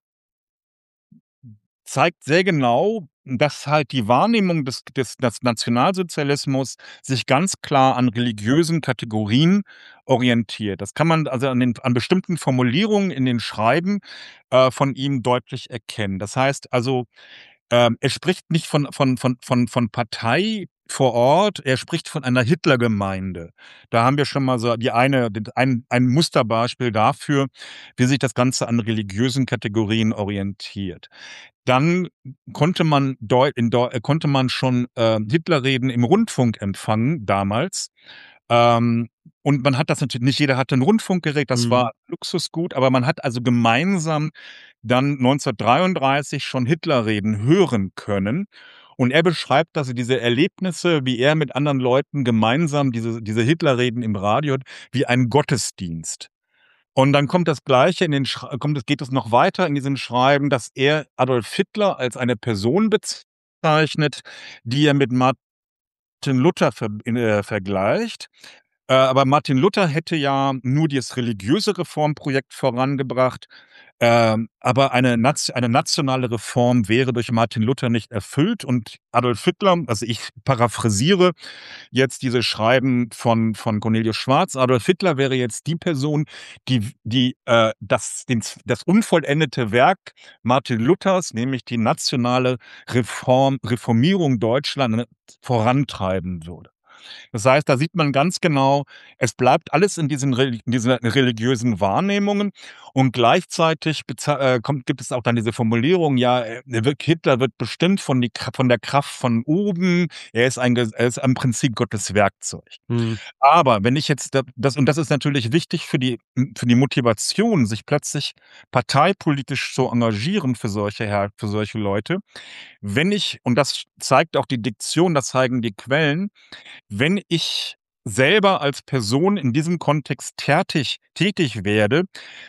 zeigt sehr genau, dass halt die Wahrnehmung des Nationalsozialismus sich ganz klar an religiösen Kategorien orientiert. Das kann man also an bestimmten Formulierungen in den Schreiben von ihm deutlich erkennen. Das heißt also, er spricht nicht von Partei vor Ort, er spricht von einer Hitlergemeinde. Da haben wir schon mal so ein Musterbeispiel dafür, wie sich das Ganze an religiösen Kategorien orientiert. Dann konnte man schon Hitlerreden im Rundfunk empfangen damals. Ähm, und man hat das natürlich, nicht jeder hatte ein Rundfunkgerät, das Mhm. war Luxusgut, aber man hat also gemeinsam dann 1933 schon Hitlerreden hören können. Und er beschreibt also diese Erlebnisse, wie er mit anderen Leuten gemeinsam diese Hitlerreden im Radio hört, wie ein Gottesdienst. Und dann kommt das Gleiche in den Schrei kommt es geht es noch weiter in diesem Schreiben, dass er Adolf Hitler als eine Person bezeichnet, die er mit Martin Luther vergleicht. Aber Martin Luther hätte ja nur das religiöse Reformprojekt vorangebracht, aber eine nationale Reform wäre durch Martin Luther nicht erfüllt. Und Adolf Hitler, also ich paraphrasiere jetzt diese Schreiben von Cornelius Schwarz, Adolf Hitler wäre jetzt die Person, das unvollendete Werk Martin Luthers, nämlich die nationale Reformierung Deutschlands vorantreiben würde. Das heißt, da sieht man ganz genau, es bleibt alles in diesen religiösen Wahrnehmungen und gleichzeitig gibt es auch dann diese Formulierung, ja, Hitler wird bestimmt von der Kraft von oben, er ist im Prinzip Gottes Werkzeug. Mhm. Aber wenn ich jetzt und das ist natürlich wichtig für die Motivation, sich plötzlich parteipolitisch zu engagieren für solche Leute. Und das zeigt auch die Diktion, das zeigen die Quellen, wenn ich selber als Person in diesem Kontext tätig werde,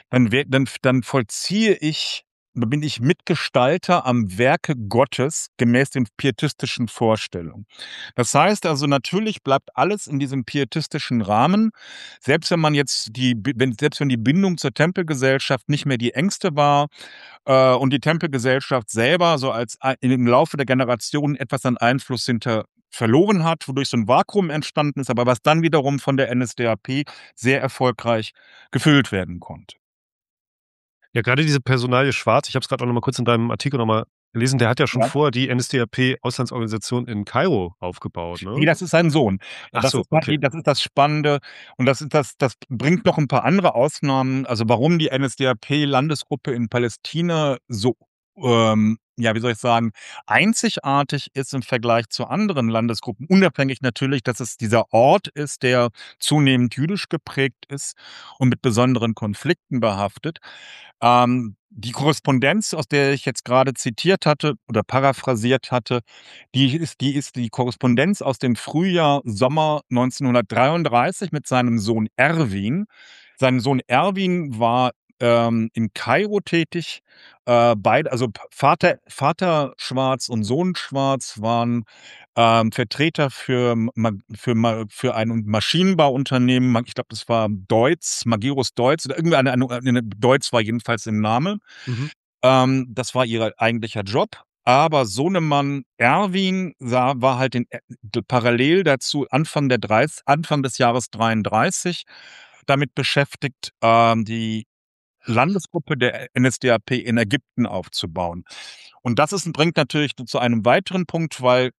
dann bin ich Mitgestalter am Werke Gottes gemäß den pietistischen Vorstellungen. Das heißt also, natürlich bleibt alles in diesem pietistischen Rahmen, selbst wenn man jetzt selbst wenn die Bindung zur Tempelgesellschaft nicht mehr die engste war, und die Tempelgesellschaft selber so im Laufe der Generationen etwas an Einfluss verloren hat, wodurch so ein Vakuum entstanden ist, aber was dann wiederum von der NSDAP sehr erfolgreich gefüllt werden konnte. Ja, gerade diese Personalie Schwarz, ich habe es gerade auch noch mal kurz in deinem Artikel noch mal gelesen, der hat ja schon Ja. vorher die NSDAP-Auslandsorganisation in Kairo aufgebaut, Ne, ne? das ist sein Sohn. Ach so, okay. Das ist das Spannende und das bringt noch 'n paar andere Ausnahmen, also, warum die NSDAP-Landesgruppe in Palästina so, ja, wie soll ich sagen, einzigartig ist im Vergleich zu anderen Landesgruppen, unabhängig natürlich, dass es dieser Ort ist, der zunehmend jüdisch geprägt ist und mit besonderen Konflikten behaftet. Die Korrespondenz, aus der ich jetzt grade zitiert hatte oder paraphrasiert hatte, die ist die Korrespondenz aus dem Frühjahr, Sommer 1933 mit seinem Sohn Erwin. Sein Sohn Erwin war, in Kairo tätig. Also Vater Schwarz und Sohn Schwarz waren, Vertreter für ein Maschinenbauunternehmen. Ich glaube, das war Deutz, Magirus Deutz oder eine Deutz war jedenfalls im Namen. Mhm. Das war ihr eigentlicher Job. Aber Sohnemann Erwin war halt parallel dazu Anfang des Jahres 33 damit beschäftigt, die Landesgruppe der NSDAP in Ägypten aufzubauen. Und bringt natürlich zu einem weiteren Punkt, weil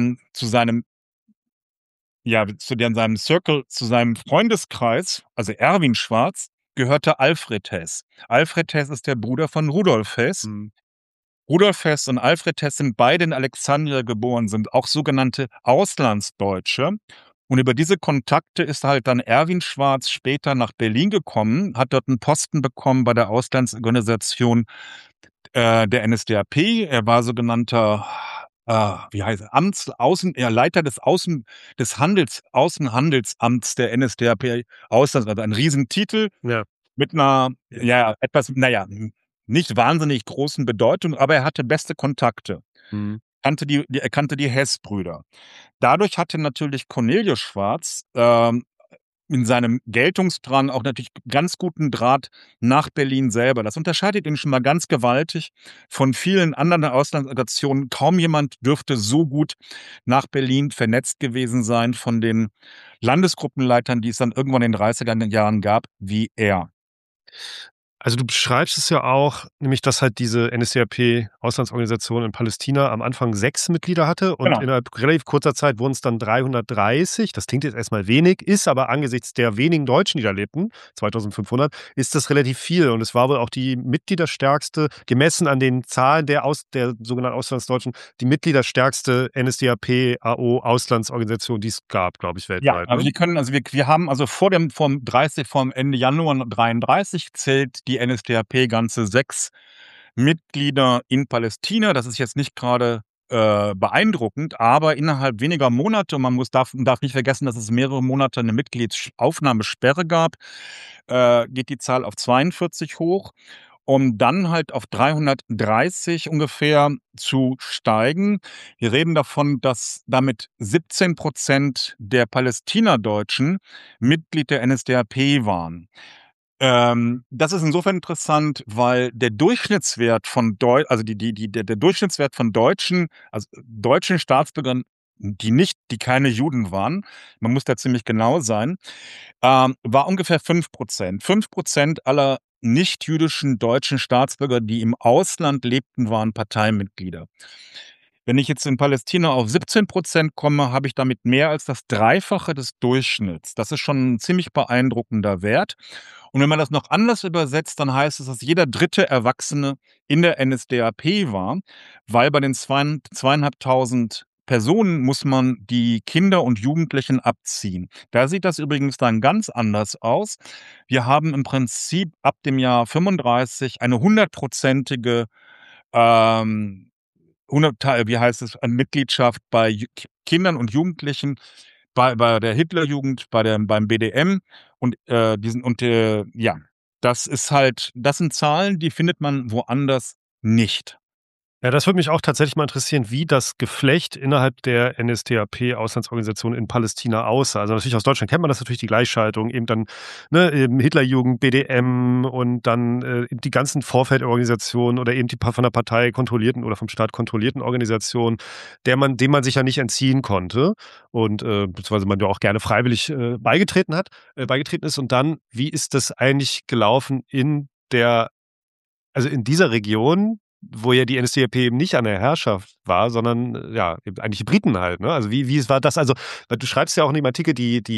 seinem Circle, zu seinem Freundeskreis, also Erwin Schwarz, gehörte Alfred Hess. Alfred Hess ist der Bruder von Rudolf Hess. Mhm. Rudolf Hess und Alfred Hess sind beide in Alexandria geboren, sind auch sogenannte Auslandsdeutsche. Und über diese Kontakte ist halt dann Erwin Schwarz später nach Berlin gekommen, hat dort einen Posten bekommen bei der Auslandsorganisation der NSDAP. Er war sogenannter, wie heißt er, Leiter des Außenhandelsamts der NSDAP Auslands, also ein Riesentitel Ja. mit einer, ja, etwas, naja, nicht wahnsinnig großen Bedeutung, aber er hatte beste Kontakte. Mhm. Er kannte die Hess-Brüder. Dadurch hatte natürlich Cornelius Schwarz in seinem Geltungsdrang auch natürlich ganz guten Draht nach Berlin selber. Das unterscheidet ihn schon mal ganz gewaltig von vielen anderen Auslandsorganisationen. Kaum jemand dürfte so gut nach Berlin vernetzt gewesen sein von den Landesgruppenleitern, die es dann irgendwann in den 30er Jahren gab, wie er. Also du beschreibst es ja auch, nämlich dass halt diese NSDAP-Auslandsorganisation in Palästina am Anfang 6 Mitglieder hatte und Genau. innerhalb relativ kurzer Zeit wurden es dann 330. Das klingt jetzt erstmal wenig, ist aber angesichts der wenigen Deutschen, die da lebten, 2500, ist das relativ viel. Und es war wohl auch die mitgliederstärkste, gemessen an den Zahlen der sogenannten Auslandsdeutschen, die mitgliederstärkste NSDAP-AO-Auslandsorganisation, die es gab, glaube ich, Ja, weltweit. also Ne? wir haben also vor dem Ende Januar 33 zählt die NSDAP ganze 6 Mitglieder in Palästina. Das ist jetzt nicht gerade beeindruckend, aber innerhalb weniger Monate, und darf nicht vergessen, dass es mehrere Monate eine Mitgliedsaufnahmesperre gab, geht die Zahl auf 42 hoch, um dann halt auf 330 ungefähr zu steigen. Wir reden davon, dass damit 17% der Palästinadeutschen Mitglied der NSDAP waren. Das ist insofern interessant, weil der Durchschnittswert von der Durchschnittswert von Deutschen, also deutschen Staatsbürgern, die keine Juden waren, man muss da ziemlich genau sein, war ungefähr 5%. 5% aller nichtjüdischen deutschen Staatsbürger, die im Ausland lebten, waren Parteimitglieder. Wenn ich jetzt in Palästina auf 17% komme, habe ich damit mehr als das Dreifache des Durchschnitts. Das ist schon ein ziemlich beeindruckender Wert. Und wenn man das noch anders übersetzt, dann heißt es, dass jeder dritte Erwachsene in der NSDAP war, weil bei den 2.500 Personen muss man die Kinder und Jugendlichen abziehen. Da sieht das übrigens dann ganz anders aus. Wir haben im Prinzip ab dem Jahr 35 eine hundertprozentige ähm, 100 wie heißt es, an Mitgliedschaft bei Kindern und Jugendlichen, bei der Hitlerjugend, beim BDM und ja, das sind Zahlen, die findet man woanders nicht. Ja, das würde mich auch tatsächlich mal interessieren, wie das Geflecht innerhalb der NSDAP-Auslandsorganisation in Palästina aussah. Also natürlich aus Deutschland kennt man das natürlich, die Gleichschaltung, eben dann Hitlerjugend, BDM und dann eben die ganzen Vorfeldorganisationen oder eben die von der Partei kontrollierten oder vom Staat kontrollierten Organisationen, dem man sich ja nicht entziehen konnte und beziehungsweise man ja auch gerne freiwillig beigetreten ist. Und dann, wie ist das eigentlich gelaufen also in dieser Region, wo ja die NSDAP eben nicht an der Herrschaft war, sondern ja, eben eigentlich die Briten halt, ne? Also wie war das? Also, weil du schreibst ja auch in dem Artikel,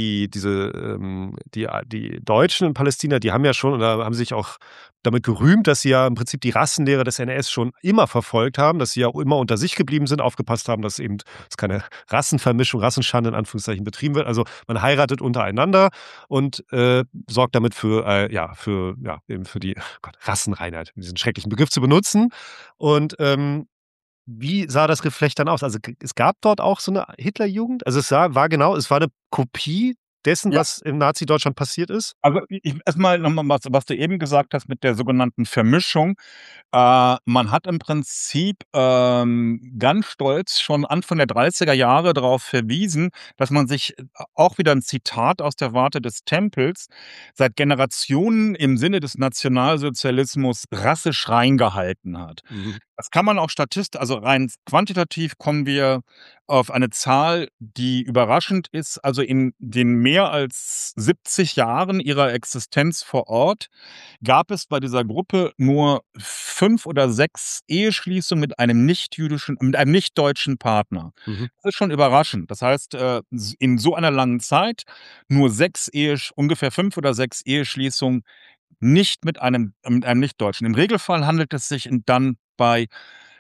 die Deutschen in Palästina, die haben ja schon oder haben sich auch damit gerühmt, dass sie ja im Prinzip die Rassenlehre des NS schon immer verfolgt haben, dass sie ja auch immer unter sich geblieben sind, aufgepasst haben, dass keine Rassenvermischung, Rassenschande in Anführungszeichen betrieben wird. Also man heiratet untereinander und sorgt damit eben für die, oh Gott, Rassenreinheit, um diesen schrecklichen Begriff zu benutzen. Und wie sah das Geflecht dann aus? Also es gab dort auch so eine Hitlerjugend? Also es war eine Kopie dessen, Ja. was im Nazi-Deutschland passiert ist? Also, erstmal nochmal was du eben gesagt hast mit der sogenannten Vermischung. Man hat im Prinzip, ganz stolz schon Anfang der 30er Jahre darauf verwiesen, dass man sich auch wieder ein Zitat aus der Warte des Tempels, seit Generationen im Sinne des Nationalsozialismus rassisch reingehalten hat. Mhm. Das kann man auch also rein quantitativ kommen wir auf eine Zahl, die überraschend ist. Also, in den mehr als 70 Jahren ihrer Existenz vor Ort gab es bei dieser Gruppe nur 5 oder 6 Eheschließungen mit einem nicht-deutschen Partner. Mhm. Das ist schon überraschend. Das heißt, in so einer langen Zeit nur ungefähr 5 oder 6 Eheschließungen nicht mit einem Nicht-Deutschen. Im Regelfall handelt es sich dann bei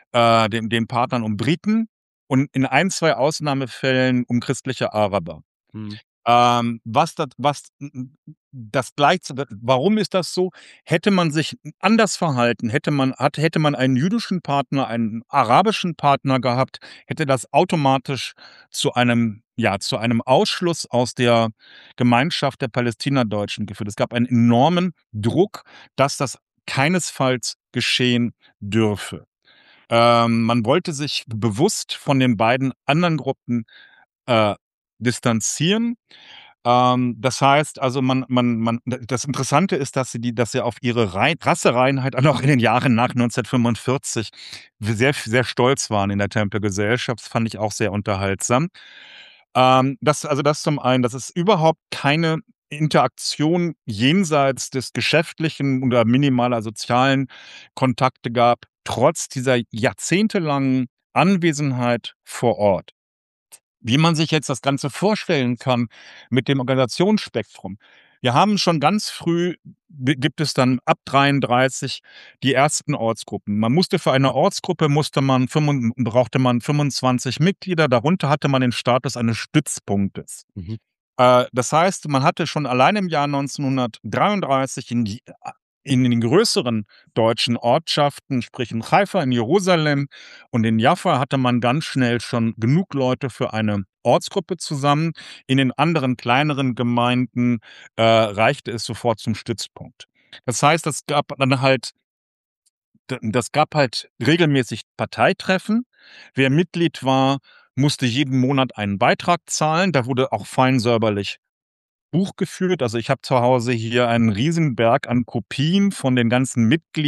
den Partnern um Briten und in ein, 2 Ausnahmefällen um christliche Araber. Mhm. Warum ist das so? Hätte man sich anders verhalten, hätte man einen jüdischen Partner, einen arabischen Partner gehabt, hätte das automatisch zu einem Ausschluss aus der Gemeinschaft der Palästinenserdeutschen geführt. Es gab einen enormen Druck, dass das keinesfalls geschehen dürfe. Man wollte sich bewusst von den beiden anderen Gruppen äh, distanzieren. Das heißt also, das Interessante ist, dass sie auf ihre Rassereinheit auch in den Jahren nach 1945 sehr, sehr stolz waren in der Tempelgesellschaft. Das fand ich auch sehr unterhaltsam. Das zum einen, dass es überhaupt keine Interaktion jenseits des geschäftlichen oder minimaler sozialen Kontakte gab, trotz dieser jahrzehntelangen Anwesenheit vor Ort. Wie man sich jetzt das Ganze vorstellen kann mit dem Organisationsspektrum. Wir haben schon ganz früh gibt es dann ab 33 die ersten Ortsgruppen. Für eine Ortsgruppe brauchte man 25 Mitglieder, darunter hatte man den Status eines Stützpunktes. Mhm. Das heißt, man hatte schon allein im Jahr 1933 in den größeren deutschen Ortschaften, sprich in Haifa, in Jerusalem und in Jaffa, hatte man ganz schnell schon genug Leute für eine Ortsgruppe zusammen. In den anderen kleineren Gemeinden reichte es sofort zum Stützpunkt. Das heißt, das gab halt regelmäßig Parteitreffen. Wer Mitglied war, musste jeden Monat einen Beitrag zahlen. Da wurde auch fein säuberlich Buch geführt. Also ich habe zu Hause hier einen Riesenberg an Kopien von den ganzen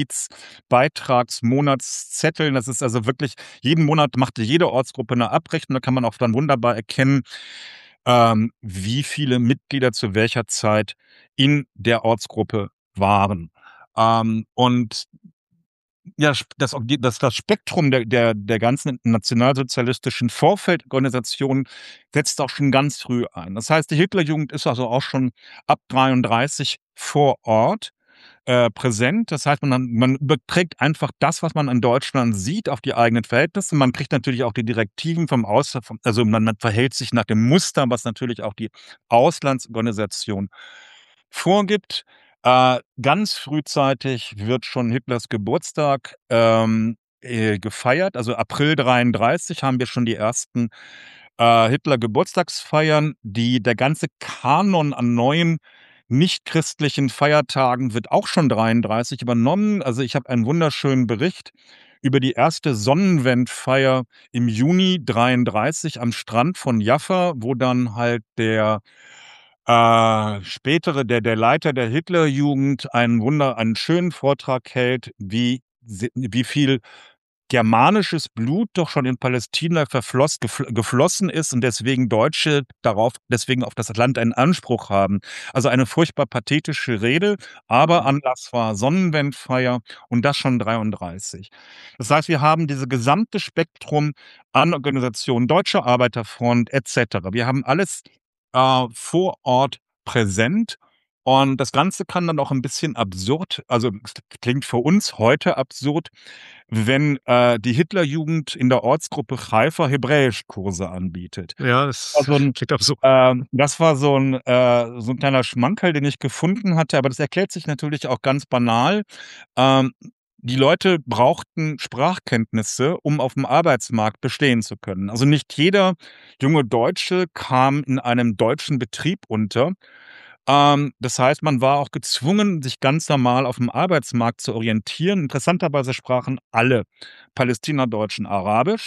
Mitgliedsbeitragsmonatszetteln. Das ist also wirklich, jeden Monat machte jede Ortsgruppe eine Abrechnung. Da kann man auch dann wunderbar erkennen, wie viele Mitglieder zu welcher Zeit in der Ortsgruppe waren. Und ja, das Spektrum der ganzen nationalsozialistischen Vorfeldorganisation setzt auch schon ganz früh ein. Das heißt, die Hitlerjugend ist also auch schon ab 33 vor Ort präsent. Das heißt, man überträgt einfach das, was man in Deutschland sieht, auf die eigenen Verhältnisse. Man kriegt natürlich auch die Direktiven also man verhält sich nach dem Muster, was natürlich auch die Auslandsorganisation vorgibt. Ganz frühzeitig wird schon Hitlers Geburtstag gefeiert. Also April 33 haben wir schon die ersten Hitler-Geburtstagsfeiern. Der ganze Kanon an neuen nichtchristlichen Feiertagen wird auch schon 33 übernommen. Also ich habe einen wunderschönen Bericht über die erste Sonnenwendfeier im Juni 33 am Strand von Jaffa, wo dann halt der Leiter der Hitlerjugend einen schönen Vortrag hält, wie viel germanisches Blut doch schon in Palästina geflossen ist und deswegen Deutsche deswegen auf das Land einen Anspruch haben. Also eine furchtbar pathetische Rede, aber Anlass war Sonnenwendfeier und das schon 33. Das heißt, wir haben dieses gesamte Spektrum an Organisationen, Deutscher Arbeiterfront etc. Wir haben alles vor Ort präsent. Und das Ganze kann dann auch ein bisschen absurd, also es klingt für uns heute absurd, wenn die Hitlerjugend in der Ortsgruppe Haifa Hebräischkurse anbietet. Ja, das Also, klingt absurd. das war so ein kleiner Schmankerl, den ich gefunden hatte, aber das erklärt sich natürlich auch ganz banal. Ähm, Die Leute brauchten Sprachkenntnisse, um auf dem Arbeitsmarkt bestehen zu können. Also nicht jeder junge Deutsche kam in einem deutschen Betrieb unter. Das heißt, man war auch gezwungen, sich ganz normal auf dem Arbeitsmarkt zu orientieren. Interessanterweise sprachen alle Palästinenserdeutschen Arabisch,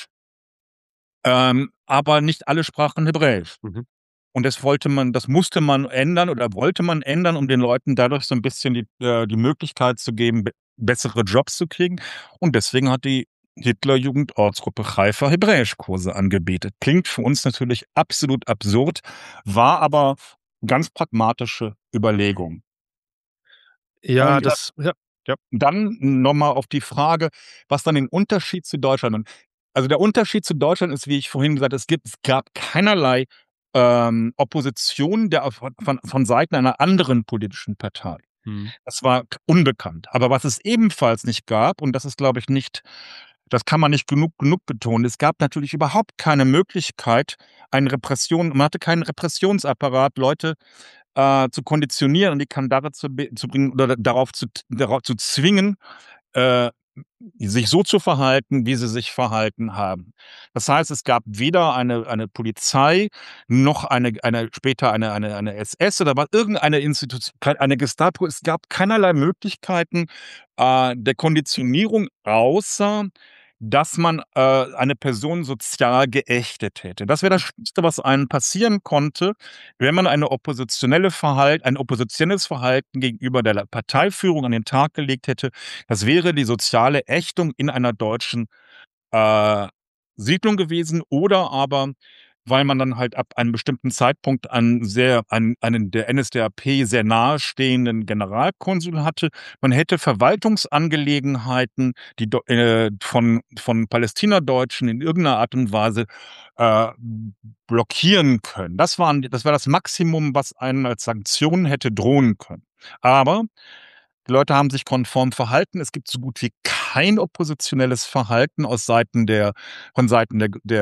aber nicht alle sprachen Hebräisch. Mhm. Und das musste man ändern oder wollte man ändern, um den Leuten dadurch so ein bisschen die Möglichkeit zu geben, bessere Jobs zu kriegen. Und deswegen hat die Hitlerjugend Ortsgruppe Haifa Hebräischkurse angebietet. Klingt für uns natürlich absolut absurd, war aber ganz pragmatische Überlegung. Ja, Und ja, ja. dann noch mal auf die Frage, was dann den Unterschied zu Deutschland und also, der Unterschied zu Deutschland ist, wie ich vorhin gesagt habe, es gab keinerlei, Opposition von Seiten einer anderen politischen Partei. Mhm. Das war unbekannt. Aber was es ebenfalls nicht gab, und das ist, glaube ich, nicht das kann man nicht genug betonen. Es gab natürlich überhaupt keine Möglichkeit, man hatte keinen Repressionsapparat, Leute zu konditionieren und die Kandare zu bringen oder darauf zu zwingen, äh, sich so zu verhalten, wie sie sich verhalten haben. Das heißt, es gab weder eine Polizei noch später eine SS oder was, irgendeine Institution, eine Gestapo. Es gab keinerlei Möglichkeiten der Konditionierung, außer dass man eine Person sozial geächtet hätte. Das wäre das Schlimmste, was einem passieren konnte, wenn man ein oppositionelles Verhalten gegenüber der Parteiführung an den Tag gelegt hätte. Das wäre die soziale Ächtung in einer deutschen äh, Siedlung gewesen, oder aber, weil man dann halt ab einem bestimmten Zeitpunkt einen der NSDAP sehr nahestehenden Generalkonsul hatte. Man hätte Verwaltungsangelegenheiten, von Palästinadeutschen in irgendeiner Art und Weise äh, blockieren können. Das war das Maximum, was einem als Sanktion hätte drohen können. Aber die Leute haben sich konform verhalten. Es gibt so gut wie kein oppositionelles Verhalten von Seiten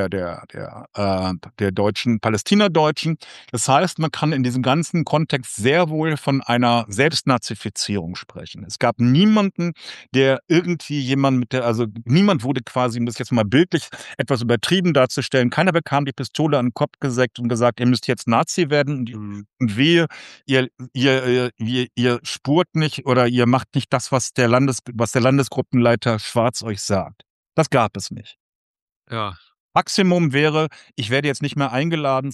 der deutschen Palästinadeutschen. Das heißt, man kann in diesem ganzen Kontext sehr wohl von einer Selbstnazifizierung sprechen. Es gab niemanden, der irgendwie also niemand wurde quasi, um das jetzt mal bildlich etwas übertrieben darzustellen, keiner bekam die Pistole an den Kopf gesägt und gesagt, ihr müsst jetzt Nazi werden und wehe, ihr spurt nicht oder ihr macht nicht das, was der Landesgruppenleiter Schwarz euch sagt. Das gab es nicht. Ja. Maximum wäre, ich werde jetzt nicht mehr eingeladen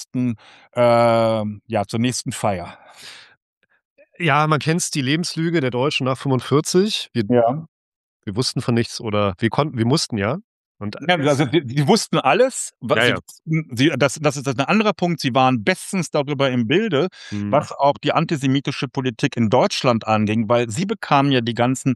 zur nächsten Feier. Ja, man kennt's, die Lebenslüge der Deutschen nach 45. Ja. Wir wussten von nichts oder wir mussten ja. Und Ja, also die wussten alles. ja, ja. Das ist ein anderer Punkt. Sie waren bestens darüber im Bilde, Mhm. was auch die antisemitische Politik in Deutschland anging, weil sie bekamen ja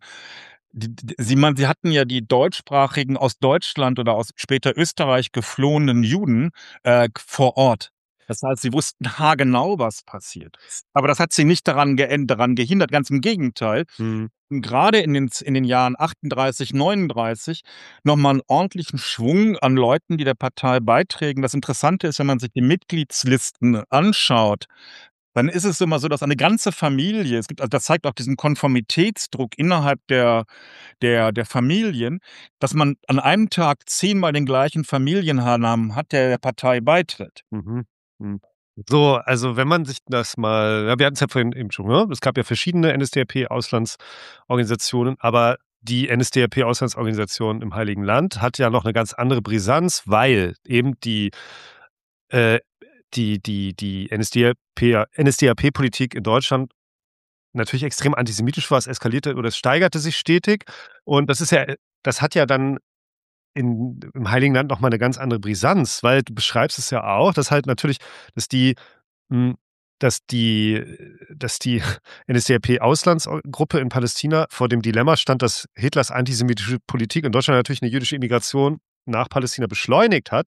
sie hatten ja die deutschsprachigen aus Deutschland oder aus später Österreich geflohenen Juden vor Ort. Das heißt, sie wussten haargenau, was passiert ist. Aber das hat sie nicht daran gehindert, ganz im Gegenteil. Mhm. Gerade in den Jahren 38, 39 nochmal einen ordentlichen Schwung an Leuten, die der Partei beitreten. Das Interessante ist, wenn man sich die Mitgliedslisten anschaut, dann ist es immer so, dass eine ganze Familie, also das zeigt auch diesen Konformitätsdruck innerhalb der Familien, dass man an einem Tag 10-mal den gleichen Familiennamen hat, der Partei beitritt. Mhm. Mhm. So, also wenn man sich das mal, ja, wir hatten es ja vorhin eben schon, ne? Es gab ja verschiedene NSDAP-Auslandsorganisationen, aber die NSDAP-Auslandsorganisation im Heiligen Land hat ja noch eine ganz andere Brisanz, weil eben äh, die NSDAP-Politik in Deutschland natürlich extrem antisemitisch war. Es eskalierte oder es steigerte sich stetig. Und das hat ja dann im Heiligen Land noch mal 'ne ganz andere Brisanz, weil du beschreibst es ja auch, dass halt natürlich dass die hm, dass die dass die NSDAP-Auslandsgruppe in Palästina vor dem Dilemma stand, dass Hitlers antisemitische Politik in Deutschland natürlich 'ne jüdische Immigration nach Palästina beschleunigt hat.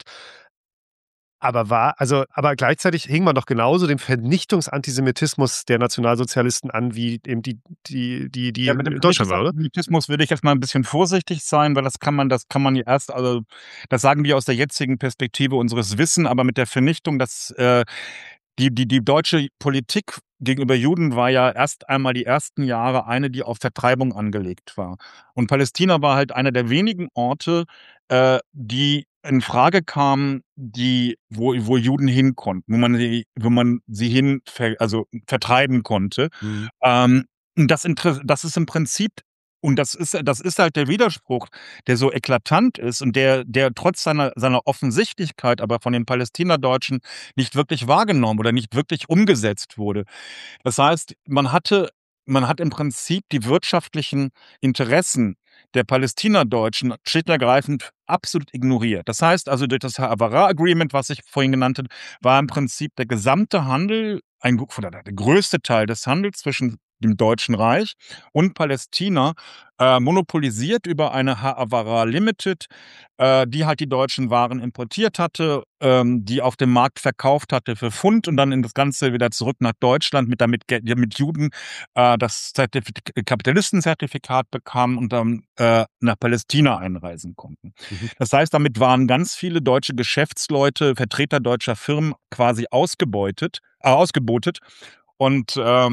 Aber gleichzeitig hing man doch genauso dem Vernichtungsantisemitismus der Nationalsozialisten an, wie eben die Ja, mit dem in Deutschland war, oder? Vernichtungsantisemitismus würde ich jetzt mal ein bisschen vorsichtig sein, weil das kann man ja erst, also, das sagen wir aus der jetzigen Perspektive unseres Wissen, aber mit der Vernichtung, die deutsche Politik gegenüber Juden war ja erst einmal die ersten Jahre eine, die auf Vertreibung angelegt war. Und Palästina war halt einer der wenigen Orte, die in Frage kamen, wo Juden hin konnten, wo man sie vertreiben konnte. Mhm. Und das ist im Prinzip, und das ist halt der Widerspruch, der so eklatant ist und der trotz seiner Offensichtlichkeit aber von den Palästinadeutschen nicht wirklich wahrgenommen oder nicht wirklich umgesetzt wurde. Das heißt, man hat im Prinzip die wirtschaftlichen Interessen der Palästinadeutschen schlicht und ergreifend absolut ignoriert. Das heißt also, durch das Haavara Agreement, was ich vorhin genannt habe, war im Prinzip der gesamte Handel, oder der größte Teil des Handels zwischen dem Deutschen Reich und Palästina monopolisiert über eine Ha'awara Limited, die halt die deutschen Waren importiert hatte, die auf dem Markt verkauft hatte für Pfund und dann in das Ganze wieder zurück nach Deutschland mit Juden das Kapitalistenzertifikat bekamen und dann nach Palästina einreisen konnten. Mhm. Das heißt, damit waren ganz viele deutsche Geschäftsleute, Vertreter deutscher Firmen quasi ausgebotet und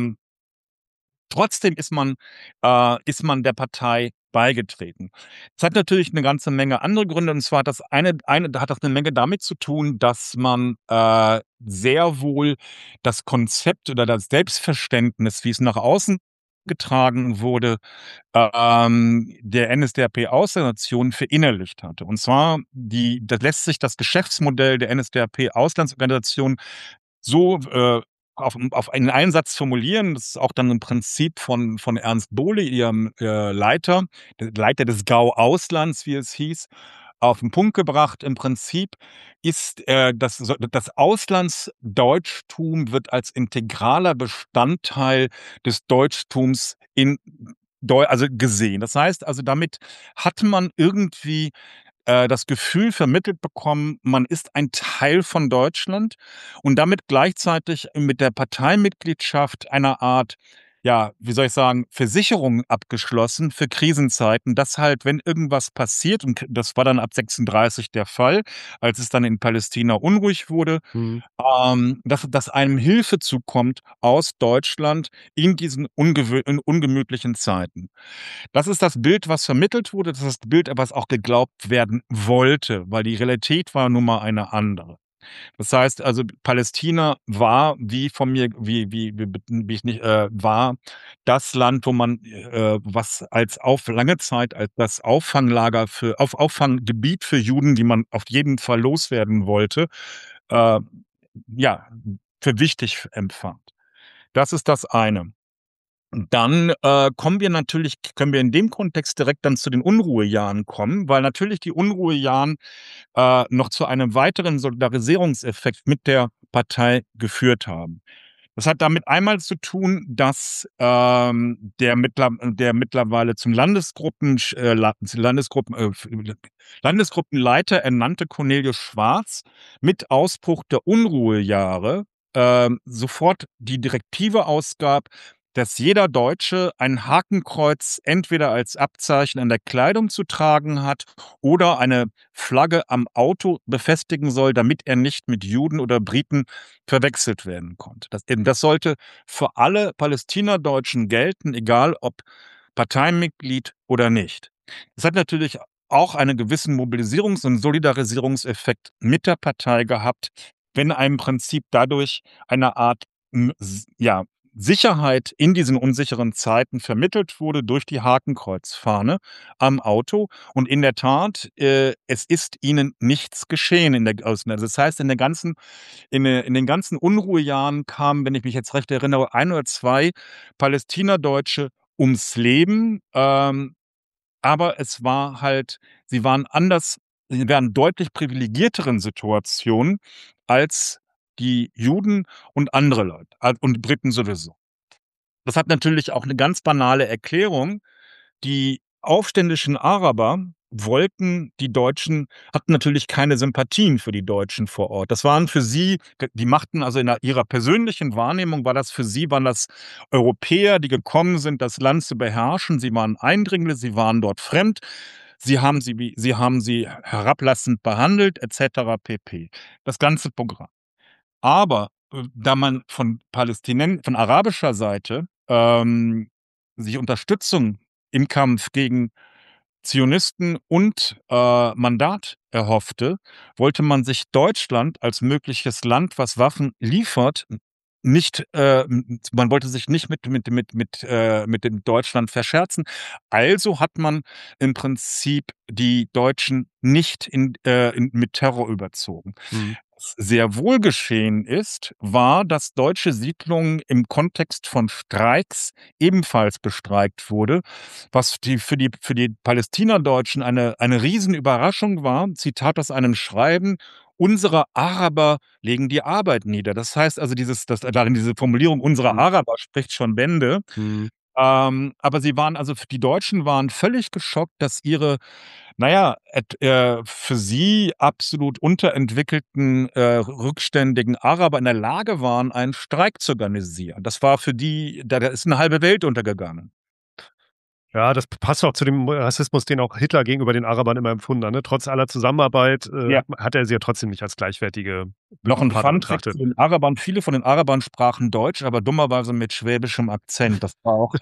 trotzdem ist man der Partei beigetreten. Es hat natürlich eine ganze Menge andere Gründe, und zwar hat das da hat das eine Menge damit zu tun, dass man sehr wohl das Konzept oder das Selbstverständnis, wie es nach außen getragen wurde, der NSDAP-Auslandsorganisation verinnerlicht hatte. Und zwar da lässt sich das Geschäftsmodell der NSDAP-Auslandsorganisation so auf einen Einsatz formulieren. Das ist auch dann ein Prinzip von Ernst Bohle, ihrem der Leiter des GAU Auslands, wie es hieß, auf den Punkt gebracht. Im Prinzip ist das Auslandsdeutschtum wird als integraler Bestandteil des Deutschtums also gesehen. Das heißt also, damit hat man irgendwie das Gefühl vermittelt bekommen, man ist ein Teil von Deutschland und damit gleichzeitig mit der Parteimitgliedschaft einer Art, ja, wie soll ich sagen, Versicherung abgeschlossen für Krisenzeiten, dass halt, wenn irgendwas passiert, und das war dann ab 36 der Fall, als es dann in Palästina unruhig wurde, Mhm. dass einem Hilfe zukommt aus Deutschland in diesen in ungemütlichen Zeiten. Das ist das Bild, was vermittelt wurde. Das ist das Bild, was auch geglaubt werden wollte, weil die Realität war nun mal eine andere. Das heißt also, Palästina war, wie von mir, wie ich nicht, war das Land, wo man, was als lange Zeit als das Auffanggebiet für Juden, die man auf jeden Fall loswerden wollte, äh, ja, für wichtig empfand. Das ist das eine. Dann können wir in dem Kontext direkt dann zu den Unruhejahren kommen, weil natürlich die Unruhejahren noch zu einem weiteren Solidarisierungseffekt mit der Partei geführt haben. Das hat damit einmal zu tun, dass der mittlerweile zum Landesgruppenleiter ernannte Cornelius Schwarz mit Ausbruch der Unruhejahre sofort die Direktive ausgab, dass jeder Deutsche ein Hakenkreuz entweder als Abzeichen an der Kleidung zu tragen hat oder eine Flagge am Auto befestigen soll, damit er nicht mit Juden oder Briten verwechselt werden konnte. Das sollte für alle Palästinardeutschen gelten, egal ob Parteimitglied oder nicht. Das hat natürlich auch einen gewissen Mobilisierungs- und Solidarisierungseffekt mit der Partei gehabt, wenn einem im Prinzip dadurch eine Art ja, Sicherheit in diesen unsicheren Zeiten vermittelt wurde durch die Hakenkreuzfahne am Auto. Und in der Tat, es ist ihnen nichts geschehen in der Außen. Also das heißt, in den ganzen Unruhejahren kamen, wenn ich mich jetzt recht erinnere, ein oder zwei Palästinerdeutsche ums Leben. Aber es war halt, sie waren deutlich privilegierteren Situationen als die Juden und andere Leute und Briten sowieso. Das hat natürlich auch eine ganz banale Erklärung. Die aufständischen Araber hatten natürlich keine Sympathien für die Deutschen vor Ort. Das waren für sie die machten also ihrer persönlichen Wahrnehmung waren das Europäer, die gekommen sind, das Land zu beherrschen. Sie waren Eindringlinge, sie waren dort fremd. Sie haben sie herablassend behandelt et cetera pp. Das ganze Programm. Aber, da man von arabischer Seite, sich Unterstützung im Kampf gegen Zionisten und, Mandat erhoffte, wollte man sich Deutschland als mögliches Land, was Waffen liefert, nicht man wollte sich nicht mit dem Deutschland verscherzen. Also hat man im Prinzip die Deutschen nicht mit Terror überzogen. Mhm. Was sehr wohl geschehen ist, war, dass deutsche Siedlungen im Kontext von Streiks ebenfalls bestreikt wurde, was für die Palästinardeutschen eine Riesenüberraschung war. Zitat aus einem Schreiben: unsere Araber legen die Arbeit nieder. Das heißt also, darin diese Formulierung, unsere Mhm. Araber spricht schon Bände. Mhm. Aber die Deutschen waren völlig geschockt, dass ihre, naja, für sie absolut unterentwickelten, rückständigen Araber in der Lage waren, einen Streik zu organisieren. Das war für die, da ist eine halbe Welt untergegangen. Ja, das passt auch zu dem Rassismus, den auch Hitler gegenüber den Arabern immer empfunden hat, ne? Trotz aller Zusammenarbeit, Ja. hat er sie ja trotzdem nicht als gleichwertige Noch ein Bündnispartner Funfact betrachtet. zu den Arabern. Viele von den Arabern sprachen Deutsch, aber dummerweise mit schwäbischem Akzent. Das war auch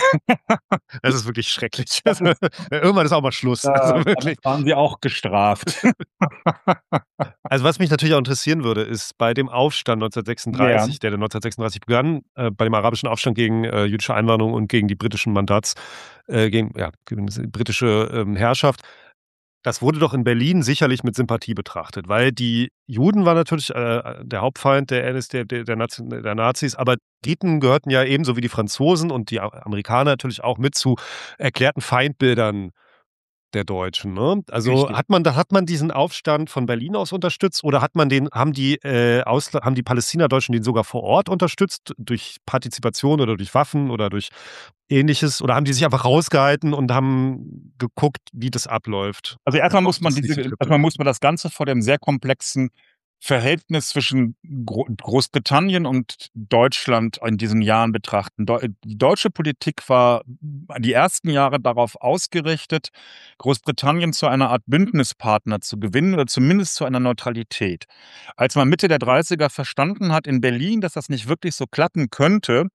Es ist wirklich schrecklich. das ist Irgendwann ist auch mal Schluss. Also damit wirklich. waren sie auch gestraft. Also, was mich natürlich auch interessieren würde, ist bei dem Aufstand Ja. 1936, der dann 1936 begann, bei dem arabischen Aufstand gegen, jüdische Einwanderung und gegen die britischen gegen die britische, Herrschaft. Das wurde doch in Berlin sicherlich mit Sympathie betrachtet, weil die Juden waren natürlich, der Hauptfeind der NS der Nazis, aber Briten gehörten ja ebenso wie die Franzosen und die Amerikaner natürlich auch mit zu erklärten Feindbildern der Deutschen, ne? Also, Richtig. hat man diesen Aufstand von Berlin aus unterstützt oder haben die Palästinenserdeutschen den sogar vor Ort unterstützt durch Partizipation oder durch Waffen oder durch Ähnliches? Oder haben die sich einfach rausgehalten und haben geguckt, wie das abläuft? Also Das ist nicht so erstmal muss man das Ganze vor dem sehr komplexen Verhältnis zwischen Großbritannien und Deutschland in diesen Jahren betrachten. Die deutsche Politik war die ersten Jahre darauf ausgerichtet, Großbritannien zu einer Art Bündnispartner zu gewinnen oder zumindest zu einer Neutralität. Als man Mitte der 30er verstanden hat in Berlin, dass das nicht wirklich so klappen könnte,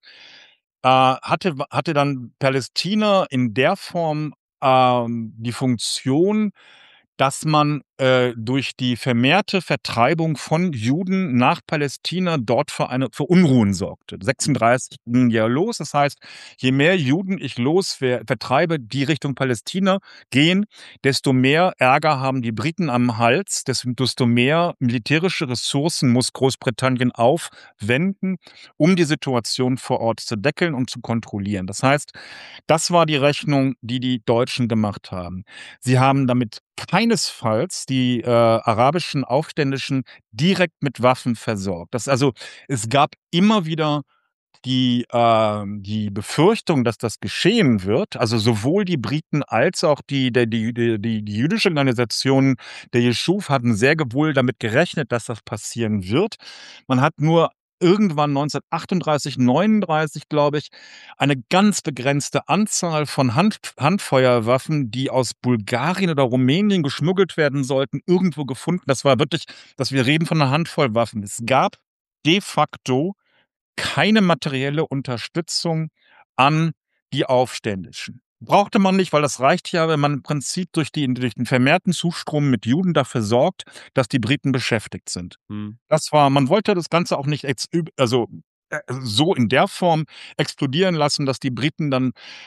hatte dann Palästina in der Form die Funktion, dass man durch die vermehrte Vertreibung von Juden nach Palästina dort für Unruhen sorgte. 36 ging ja los. Das heißt, je mehr Juden ich vertreibe, die Richtung Palästina gehen, desto mehr Ärger haben die Briten am Hals, desto mehr militärische Ressourcen muss Großbritannien aufwenden, um die Situation vor Ort zu deckeln und zu kontrollieren. Das heißt, das war die Rechnung, die die Deutschen gemacht haben. Sie haben damit keinesfalls die arabischen Aufständischen direkt mit Waffen versorgt. Es gab immer wieder die Befürchtung, dass das geschehen wird. Also sowohl die Briten als auch die jüdische Organisation der Jeschuv hatten sehr wohl damit gerechnet, dass das passieren wird. Man hat nur irgendwann 1938, 39, glaube ich, eine ganz begrenzte Anzahl von Handfeuerwaffen, die aus Bulgarien oder Rumänien geschmuggelt werden sollten, irgendwo gefunden. Das war wirklich, dass wir reden von einer Handvoll Waffen. Es gab de facto keine materielle Unterstützung an die Aufständischen. Brauchte man nicht, weil das reicht ja, wenn man im Prinzip durch den vermehrten Zustrom mit Juden dafür sorgt, dass die Briten beschäftigt sind. Mhm. Man wollte das Ganze auch nicht so in der Form explodieren lassen, dass die Briten dann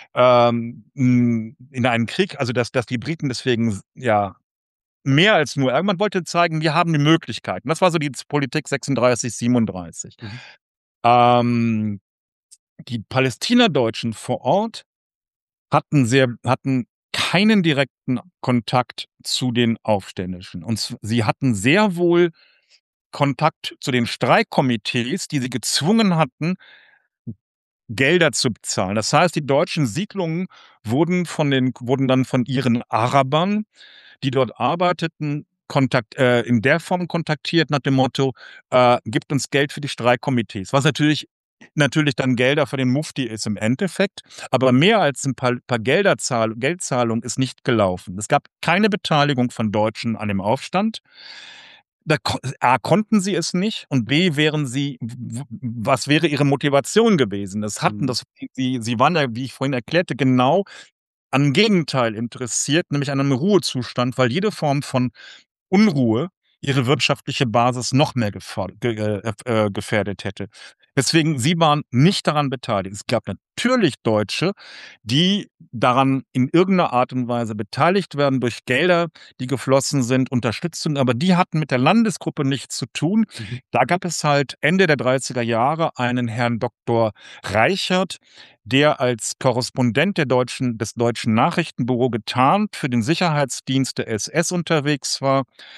in einen Krieg, also dass die Briten deswegen ja mehr als nur, man wollte zeigen, wir haben die Möglichkeiten. Das war so die Politik 36, 37. Mhm. Ähm, die Palästinenserdeutschen vor Ort hatten keinen direkten Kontakt zu den Aufständischen. Sie hatten sehr wohl Kontakt zu den Streikkomitees, die sie gezwungen hatten, Gelder zu bezahlen. Das heißt, die deutschen Siedlungen wurden dann von ihren Arabern, die dort arbeiteten, in der Form kontaktiert nach dem Motto, gibt uns Geld für die Streikkomitees. Was natürlich dann Gelder für den Mufti ist im Endeffekt, aber mehr als ein paar Geldzahlungen ist nicht gelaufen. Es gab keine Beteiligung von Deutschen an dem Aufstand. A, konnten sie es nicht und B, was wäre ihre Motivation gewesen? Mhm. Sie waren ja, wie ich vorhin erklärte, genau am Gegenteil interessiert, nämlich an einem Ruhezustand, weil jede Form von Unruhe ihre wirtschaftliche Basis noch mehr gefährdet hätte. Deswegen, sie waren nicht daran beteiligt. Es gab natürlich Deutsche, die daran in irgendeiner Art und Weise beteiligt werden durch Gelder, die geflossen sind, Unterstützung, aber die hatten mit der Landesgruppe nichts zu tun. Mhm. Da gab es halt Ende der 30er Jahre einen Herrn Dr. Reichert, der als Korrespondent des deutschen Nachrichtenbüro getarnt für den Sicherheitsdienst der SS unterwegs war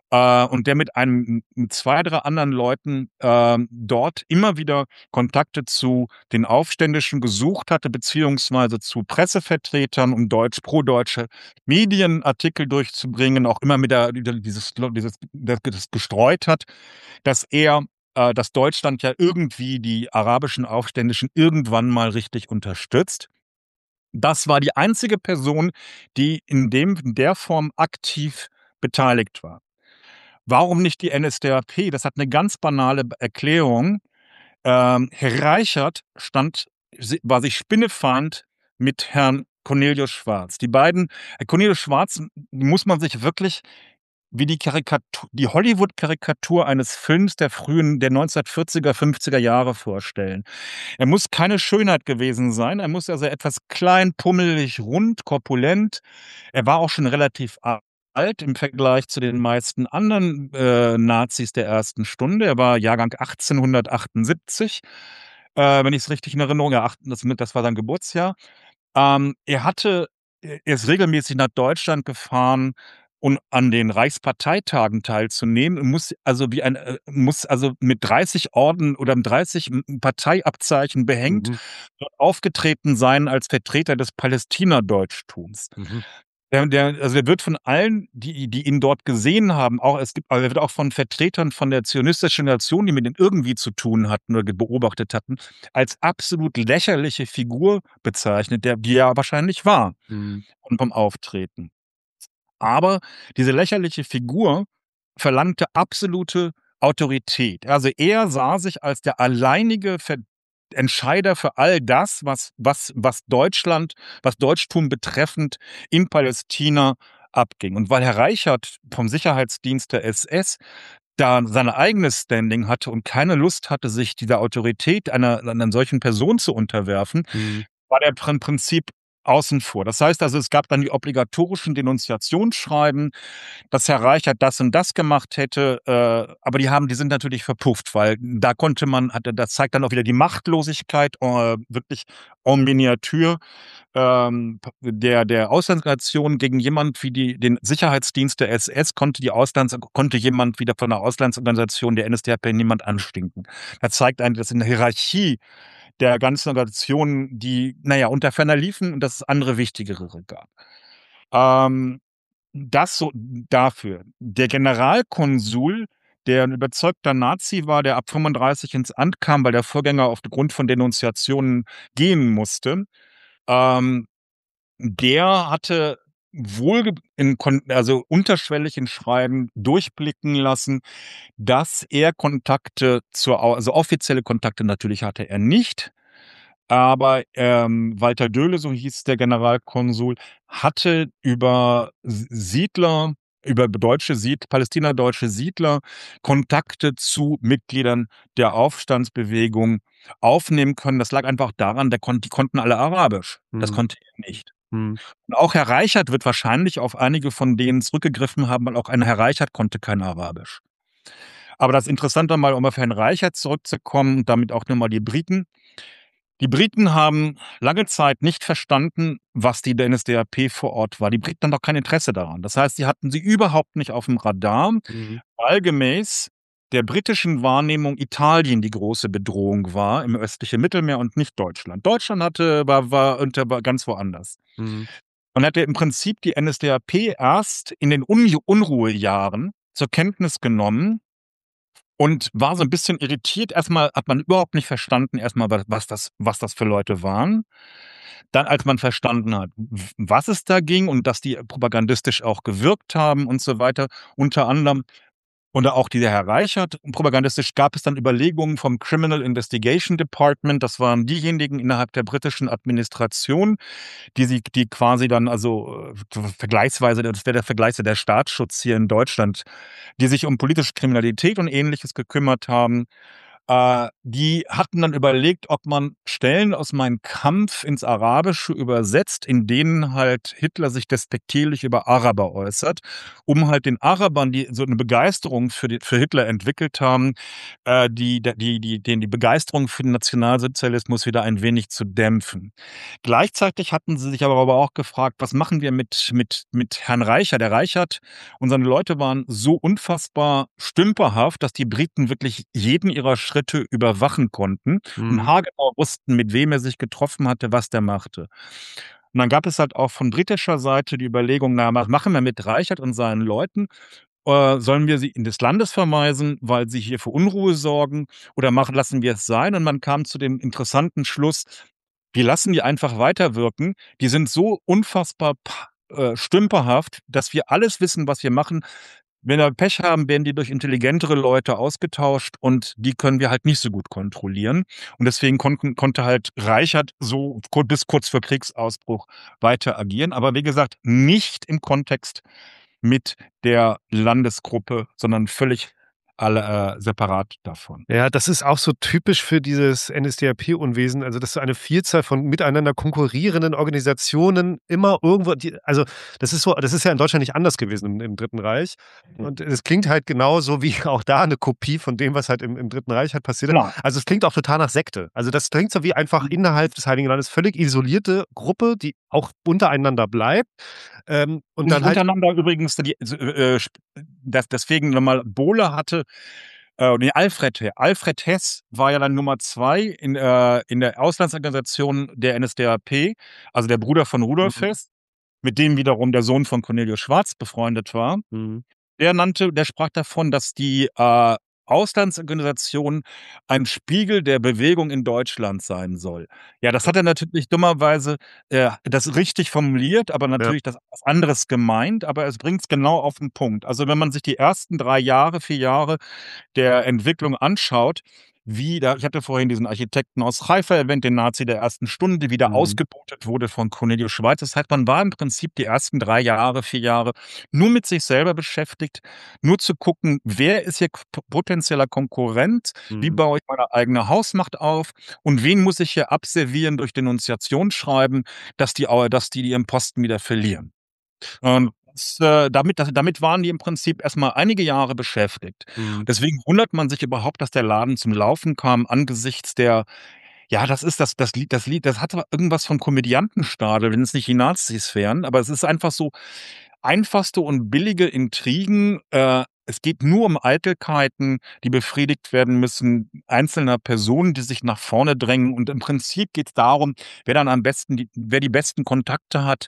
und der mit zwei, drei anderen Leuten dort immer wieder Kontakte zu den Aufständischen gesucht hatte, beziehungsweise zu Pressevertretern, um pro-deutsche Medienartikel durchzubringen, auch immer mit das gestreut hat, dass Deutschland ja irgendwie die arabischen Aufständischen irgendwann mal richtig unterstützt. Das war die einzige Person, die in der Form aktiv beteiligt war. Warum nicht die NSDAP? Das hat eine ganz banale Erklärung. Herr Reichert war sich spinnefeind mit Herrn Cornelius Schwarz. Die beiden, Cornelius Schwarz muss man sich wirklich wie die Hollywood-Karikatur eines Films der 1940er, 50er Jahre vorstellen. Er muss keine Schönheit gewesen sein. Er muss also etwas klein, pummelig, rund, korpulent. Er war auch schon relativ alt im Vergleich zu den meisten anderen Nazis der ersten Stunde. Er war Jahrgang 1878, wenn ich es richtig in Erinnerung habe. Das war sein Geburtsjahr. Er ist regelmäßig nach Deutschland gefahren, um an den Reichsparteitagen teilzunehmen, muss also mit 30 Orden oder 30 Parteiabzeichen behängt Mhm. dort aufgetreten sein als Vertreter des Palästinenserdeutchtums. Mhm. Also der wird von allen, die ihn dort gesehen haben, er wird auch von Vertretern von der zionistischen Nation, die mit ihm irgendwie zu tun hatten oder beobachtet hatten, als absolut lächerliche Figur bezeichnet, die er wahrscheinlich war Mhm. vom Auftreten. Aber diese lächerliche Figur verlangte absolute Autorität. Also er sah sich als der alleinige Entscheider für all das, was was Deutschtum betreffend in Palästina abging. Und weil Herr Reichert vom Sicherheitsdienst der SS da sein eigenes Standing hatte und keine Lust hatte, sich dieser Autorität einer solchen Person zu unterwerfen, Mhm. war der im Prinzip außen vor. Das heißt also, es gab dann die obligatorischen Denunziationsschreiben, dass Herr Reichert das und das gemacht hätte, aber die sind natürlich verpufft, weil das zeigt dann auch wieder die Machtlosigkeit, wirklich en Miniature, der Auslandsnation gegen jemand wie den Sicherheitsdienst der SS konnte jemand wieder von der Auslandsorganisation der NSDAP niemand anstinken. Das zeigt eigentlich, dass in der Hierarchie der ganzen Organisationen, unter ferner liefen und dass es andere wichtigere gab. Das so dafür. Der Generalkonsul, der ein überzeugter Nazi war, der ab 35 ins Amt kam, weil der Vorgänger aufgrund von Denunziationen gehen musste, ähm, der hatte unterschwellig in Schreiben durchblicken lassen, dass er also offizielle Kontakte natürlich hatte er nicht, aber Walter Döhle, so hieß der Generalkonsul, hatte über palästinerdeutsche Siedler Kontakte zu Mitgliedern der Aufstandsbewegung aufnehmen können. Das lag einfach daran, die konnten alle Arabisch. Das Mhm. konnte er nicht. Mhm. Und auch Herr Reichert wird wahrscheinlich auf einige von denen zurückgegriffen haben, weil auch ein Herr Reichert konnte kein Arabisch. Aber das Interessante mal, um auf Herrn Reichert zurückzukommen und damit auch nochmal die Briten. Die Briten haben lange Zeit nicht verstanden, was die NSDAP vor Ort war. Die Briten haben doch kein Interesse daran. Das heißt, sie hatten sie überhaupt nicht auf dem Radar, Mhm. weil gemäß der britischen Wahrnehmung Italien die große Bedrohung war im östlichen Mittelmeer und nicht Deutschland. Deutschland war ganz woanders. Mhm. Man hatte im Prinzip die NSDAP erst in den Unruhejahren zur Kenntnis genommen und war so ein bisschen irritiert. Erstmal hat man überhaupt nicht verstanden, was das für Leute waren. Dann, als man verstanden hat, was es da ging und dass die propagandistisch auch gewirkt haben und so weiter, unter anderem oder auch dieser Herr Reichert, propagandistisch gab es dann Überlegungen vom Criminal Investigation Department, das waren diejenigen innerhalb der britischen Administration, die quasi dann vergleichsweise, das wäre der Vergleich der Staatsschutz hier in Deutschland, die sich um politische Kriminalität und Ähnliches gekümmert haben. Die hatten dann überlegt, ob man Stellen aus Mein Kampf ins Arabische übersetzt, in denen halt Hitler sich despektierlich über Araber äußert, um halt den Arabern, die so eine Begeisterung für Hitler entwickelt haben, die Begeisterung für den Nationalsozialismus wieder ein wenig zu dämpfen. Gleichzeitig hatten sie sich aber auch gefragt, was machen wir mit Herrn Reichert? Der Reichert und seine Leute waren so unfassbar stümperhaft, dass die Briten wirklich jeden ihrer Schritte überwachen konnten und Mhm. haargenau wussten, mit wem er sich getroffen hatte, was der machte. Und dann gab es halt auch von britischer Seite die Überlegung, na, was machen wir mit Reichert und seinen Leuten? Sollen wir sie in des Landes verweisen, weil sie hier für Unruhe sorgen, oder lassen wir es sein? Und man kam zu dem interessanten Schluss, wir lassen die einfach weiterwirken. Die sind so unfassbar stümperhaft, dass wir alles wissen, was wir machen. Wenn wir Pech haben, werden die durch intelligentere Leute ausgetauscht und die können wir halt nicht so gut kontrollieren. Und deswegen konnte halt Reichert so bis kurz vor Kriegsausbruch weiter agieren. Aber wie gesagt, nicht im Kontext mit der Landesgruppe, sondern völlig separat davon. Ja, das ist auch so typisch für dieses NSDAP-Unwesen, also dass so eine Vielzahl von miteinander konkurrierenden Organisationen immer irgendwo, also das ist ja in Deutschland nicht anders gewesen im Dritten Reich. Und es klingt halt genauso wie auch da eine Kopie von dem, was halt im Dritten Reich halt passiert Genau. ist. Also es klingt auch total nach Sekte. Also das klingt so wie einfach innerhalb des Heiligen Landes völlig isolierte Gruppe, die auch untereinander bleibt. Und dann halt. Untereinander übrigens, deswegen nochmal, Bohle hatte, nee, Alfred Hess war ja dann Nummer 2 in der Auslandsorganisation der NSDAP, also der Bruder von Rudolf Mhm. Hess, mit dem wiederum der Sohn von Cornelius Schwarz befreundet war. Mhm. Der sprach davon, dass die Auslandsorganisation ein Spiegel der Bewegung in Deutschland sein soll. Ja, das hat er natürlich dummerweise das richtig formuliert, aber Ja. natürlich das was anderes gemeint, aber es bringt es genau auf den Punkt. Also wenn man sich die ersten 3 Jahre, 4 Jahre der Entwicklung anschaut, ich hatte vorhin diesen Architekten aus Haifa erwähnt, den Nazi der ersten Stunde, wie der Mhm. ausgebotet wurde von Cornelius Schwarz. Das heißt, man war im Prinzip die ersten 3 Jahre, 4 Jahre nur mit sich selber beschäftigt, nur zu gucken, wer ist hier potenzieller Konkurrent, wie Mhm. baue ich meine eigene Hausmacht auf und wen muss ich hier abservieren durch Denunziationsschreiben, dass die ihren Posten wieder verlieren. Und damit waren die im Prinzip erstmal einige Jahre beschäftigt. Mhm. Deswegen wundert man sich überhaupt, dass der Laden zum Laufen kam angesichts der, ja, das hat irgendwas von Komödiantenstadel, wenn es nicht die Nazis wären, aber es ist einfach so einfachste und billige Intrigen. Es geht nur um Eitelkeiten, die befriedigt werden müssen, einzelner Personen, die sich nach vorne drängen. Und im Prinzip geht es darum, wer die besten Kontakte hat,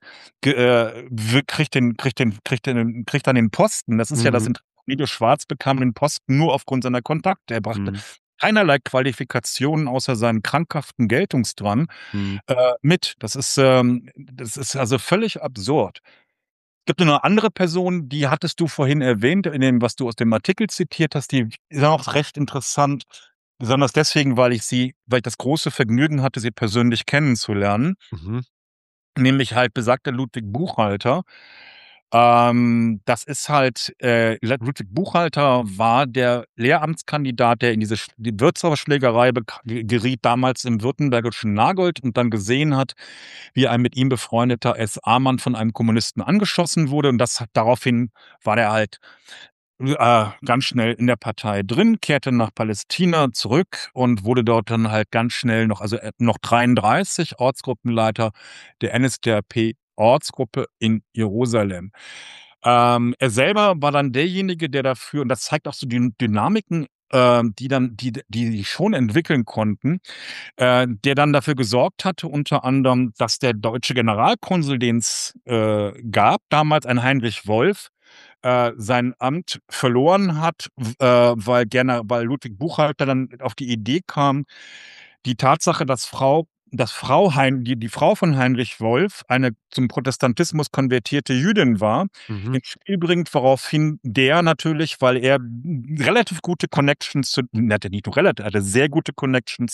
kriegt dann den Posten. Das ist ja das Mhm. Interessante. Cornelius Schwarz bekam den Posten nur aufgrund seiner Kontakte. Er brachte Mhm. keinerlei Qualifikationen außer seinen krankhaften Geltungsdrang Mhm. mit. Das ist also völlig absurd. Gibt es noch eine andere Person, die hattest du vorhin erwähnt, in dem, was du aus dem Artikel zitiert hast, die ist auch recht interessant, besonders deswegen, weil ich das große Vergnügen hatte, sie persönlich kennenzulernen, Mhm. nämlich halt besagter Ludwig Buchhalter. Das ist halt, Ludwig Buchhalter war der Lehramtskandidat, der in die Wirtshausschlägerei geriet, damals im württembergischen Nagold und dann gesehen hat, wie ein mit ihm befreundeter SA-Mann von einem Kommunisten angeschossen wurde. Und daraufhin war der halt ganz schnell in der Partei drin, kehrte nach Palästina zurück und wurde dort dann halt ganz schnell noch 33 Ortsgruppenleiter der NSDAP Ortsgruppe in Jerusalem. Er selber war dann derjenige, der dafür, und das zeigt auch so die Dynamiken, die schon entwickeln konnten, der dann dafür gesorgt hatte, unter anderem, dass der deutsche Generalkonsul, den es gab, damals ein Heinrich Wolf, sein Amt verloren hat, weil Ludwig Buchhalter dann auf die Idee kam, die Tatsache, die Frau von Heinrich Wolf eine zum Protestantismus konvertierte Jüdin war, Mhm. ins Spiel bringt, woraufhin der natürlich, weil er relativ gute Connections hatte nicht nur relativ, er hatte sehr gute Connections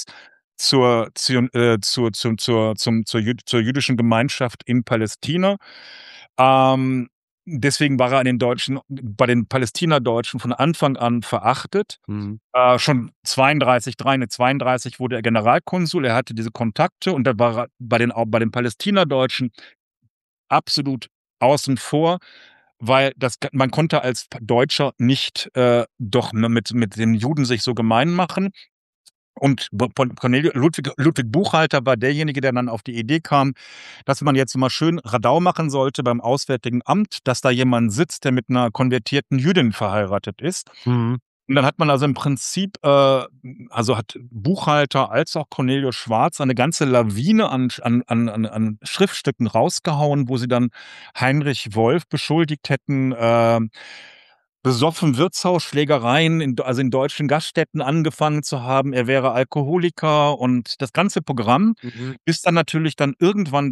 zur jüdischen Gemeinschaft in Palästina. Ähm, deswegen war er bei den Palästina-Deutschen von Anfang an verachtet. Mhm. Schon 32 wurde er Generalkonsul, er hatte diese Kontakte und da war er bei den Palästina-Deutschen absolut außen vor, weil man konnte als Deutscher nicht doch mit den Juden sich so gemein machen. Und Ludwig Buchhalter war derjenige, der dann auf die Idee kam, dass man jetzt mal schön Radau machen sollte beim Auswärtigen Amt, dass da jemand sitzt, der mit einer konvertierten Jüdin verheiratet ist. Mhm. Und dann hat man also im Prinzip, also hat Buchhalter als auch Cornelius Schwarz eine ganze Lawine an Schriftstücken rausgehauen, wo sie dann Heinrich Wolf beschuldigt hätten, besoffen Wirtshausschlägereien also in deutschen Gaststätten angefangen zu haben. Er wäre Alkoholiker und das ganze Programm, Mhm. bis dann natürlich dann irgendwann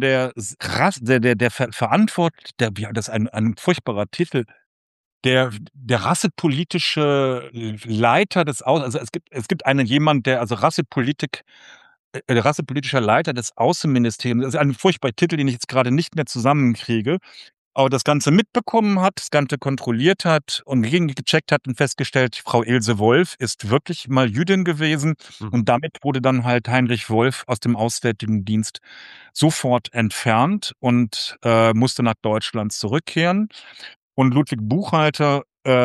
das ist ein furchtbarer Titel, der rassepolitische Leiter also es gibt jemand, der also rassepolitischer Leiter des Außenministeriums, das ist ein furchtbarer Titel, den ich jetzt gerade nicht mehr zusammenkriege, aber das Ganze mitbekommen hat, das Ganze kontrolliert hat und gegengecheckt hat und festgestellt, Frau Ilse Wolf ist wirklich mal Jüdin gewesen. Mhm. Und damit wurde dann halt Heinrich Wolf aus dem Auswärtigen Dienst sofort entfernt und musste nach Deutschland zurückkehren. Und Ludwig Buchhalter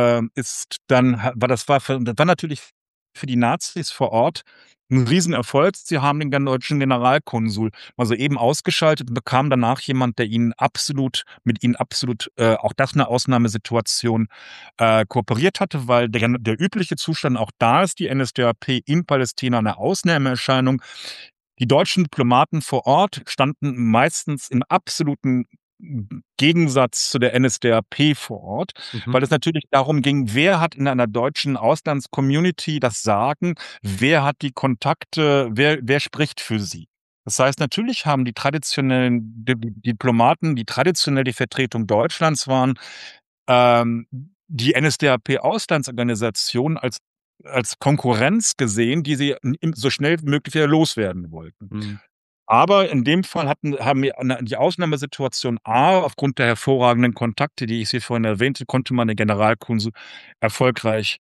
das war natürlich für die Nazis vor Ort ein Riesenerfolg. Sie haben den deutschen Generalkonsul mal so eben ausgeschaltet und bekamen danach jemand, der mit ihnen absolut, auch das eine Ausnahmesituation, kooperiert hatte, weil der übliche Zustand auch da ist, die NSDAP in Palästina eine Ausnahmeerscheinung. Die deutschen Diplomaten vor Ort standen meistens im absoluten Gegensatz zu der NSDAP vor Ort, Mhm. weil es natürlich darum ging, wer hat in einer deutschen Auslandscommunity das Sagen, wer hat die Kontakte, wer spricht für sie. Das heißt, natürlich haben die traditionellen Diplomaten, die traditionell die Vertretung Deutschlands waren, ähm, die NSDAP-Auslandsorganisation als Konkurrenz gesehen, die sie so schnell wie möglich wieder loswerden wollten. Mhm. Aber in dem Fall haben wir die Ausnahmesituation aufgrund der hervorragenden Kontakte, die ich Sie vorhin erwähnte, konnte man den Generalkonsul erfolgreich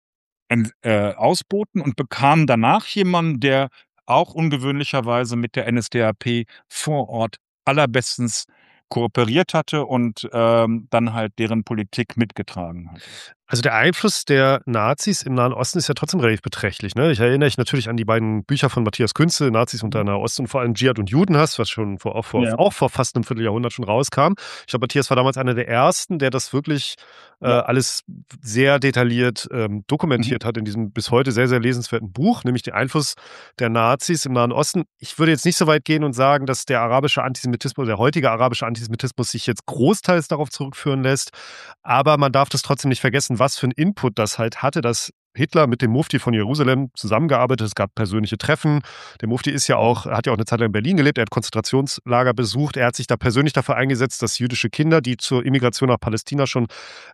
ausboten und bekam danach jemanden, der auch ungewöhnlicherweise mit der NSDAP vor Ort allerbestens kooperiert hatte und dann halt deren Politik mitgetragen hat. Also, der Einfluss der Nazis im Nahen Osten ist ja trotzdem relativ beträchtlich, ne? Ich erinnere mich natürlich an die beiden Bücher von Matthias Künzel, „Nazis und der Mhm. Nahe Osten“ und vor allem „Dschihad und Judenhass“, was schon Ja, auch vor fast 'nem Vierteljahrhundert schon rauskam. Ich glaube, Matthias war damals einer der Ersten, der das wirklich, ja. alles sehr detailliert, Mhm. dokumentiert hat in diesem bis heute sehr, sehr lesenswerten Buch, nämlich den Einfluss der Nazis im Nahen Osten. Ich würde jetzt nicht so weit gehen und sagen, dass der heutige arabische Antisemitismus sich jetzt großteils darauf zurückführen lässt. Aber man darf das trotzdem nicht vergessen, was für 'n Input das halt hatte, dass Hitler mit dem Mufti von Jerusalem zusammengearbeitet. Es gab persönliche Treffen. Der Mufti hat ja auch 'ne Zeit lang in Berlin gelebt. Er hat Konzentrationslager besucht. Er hat sich da persönlich dafür eingesetzt, dass jüdische Kinder, die zur Immigration nach Palästina schon,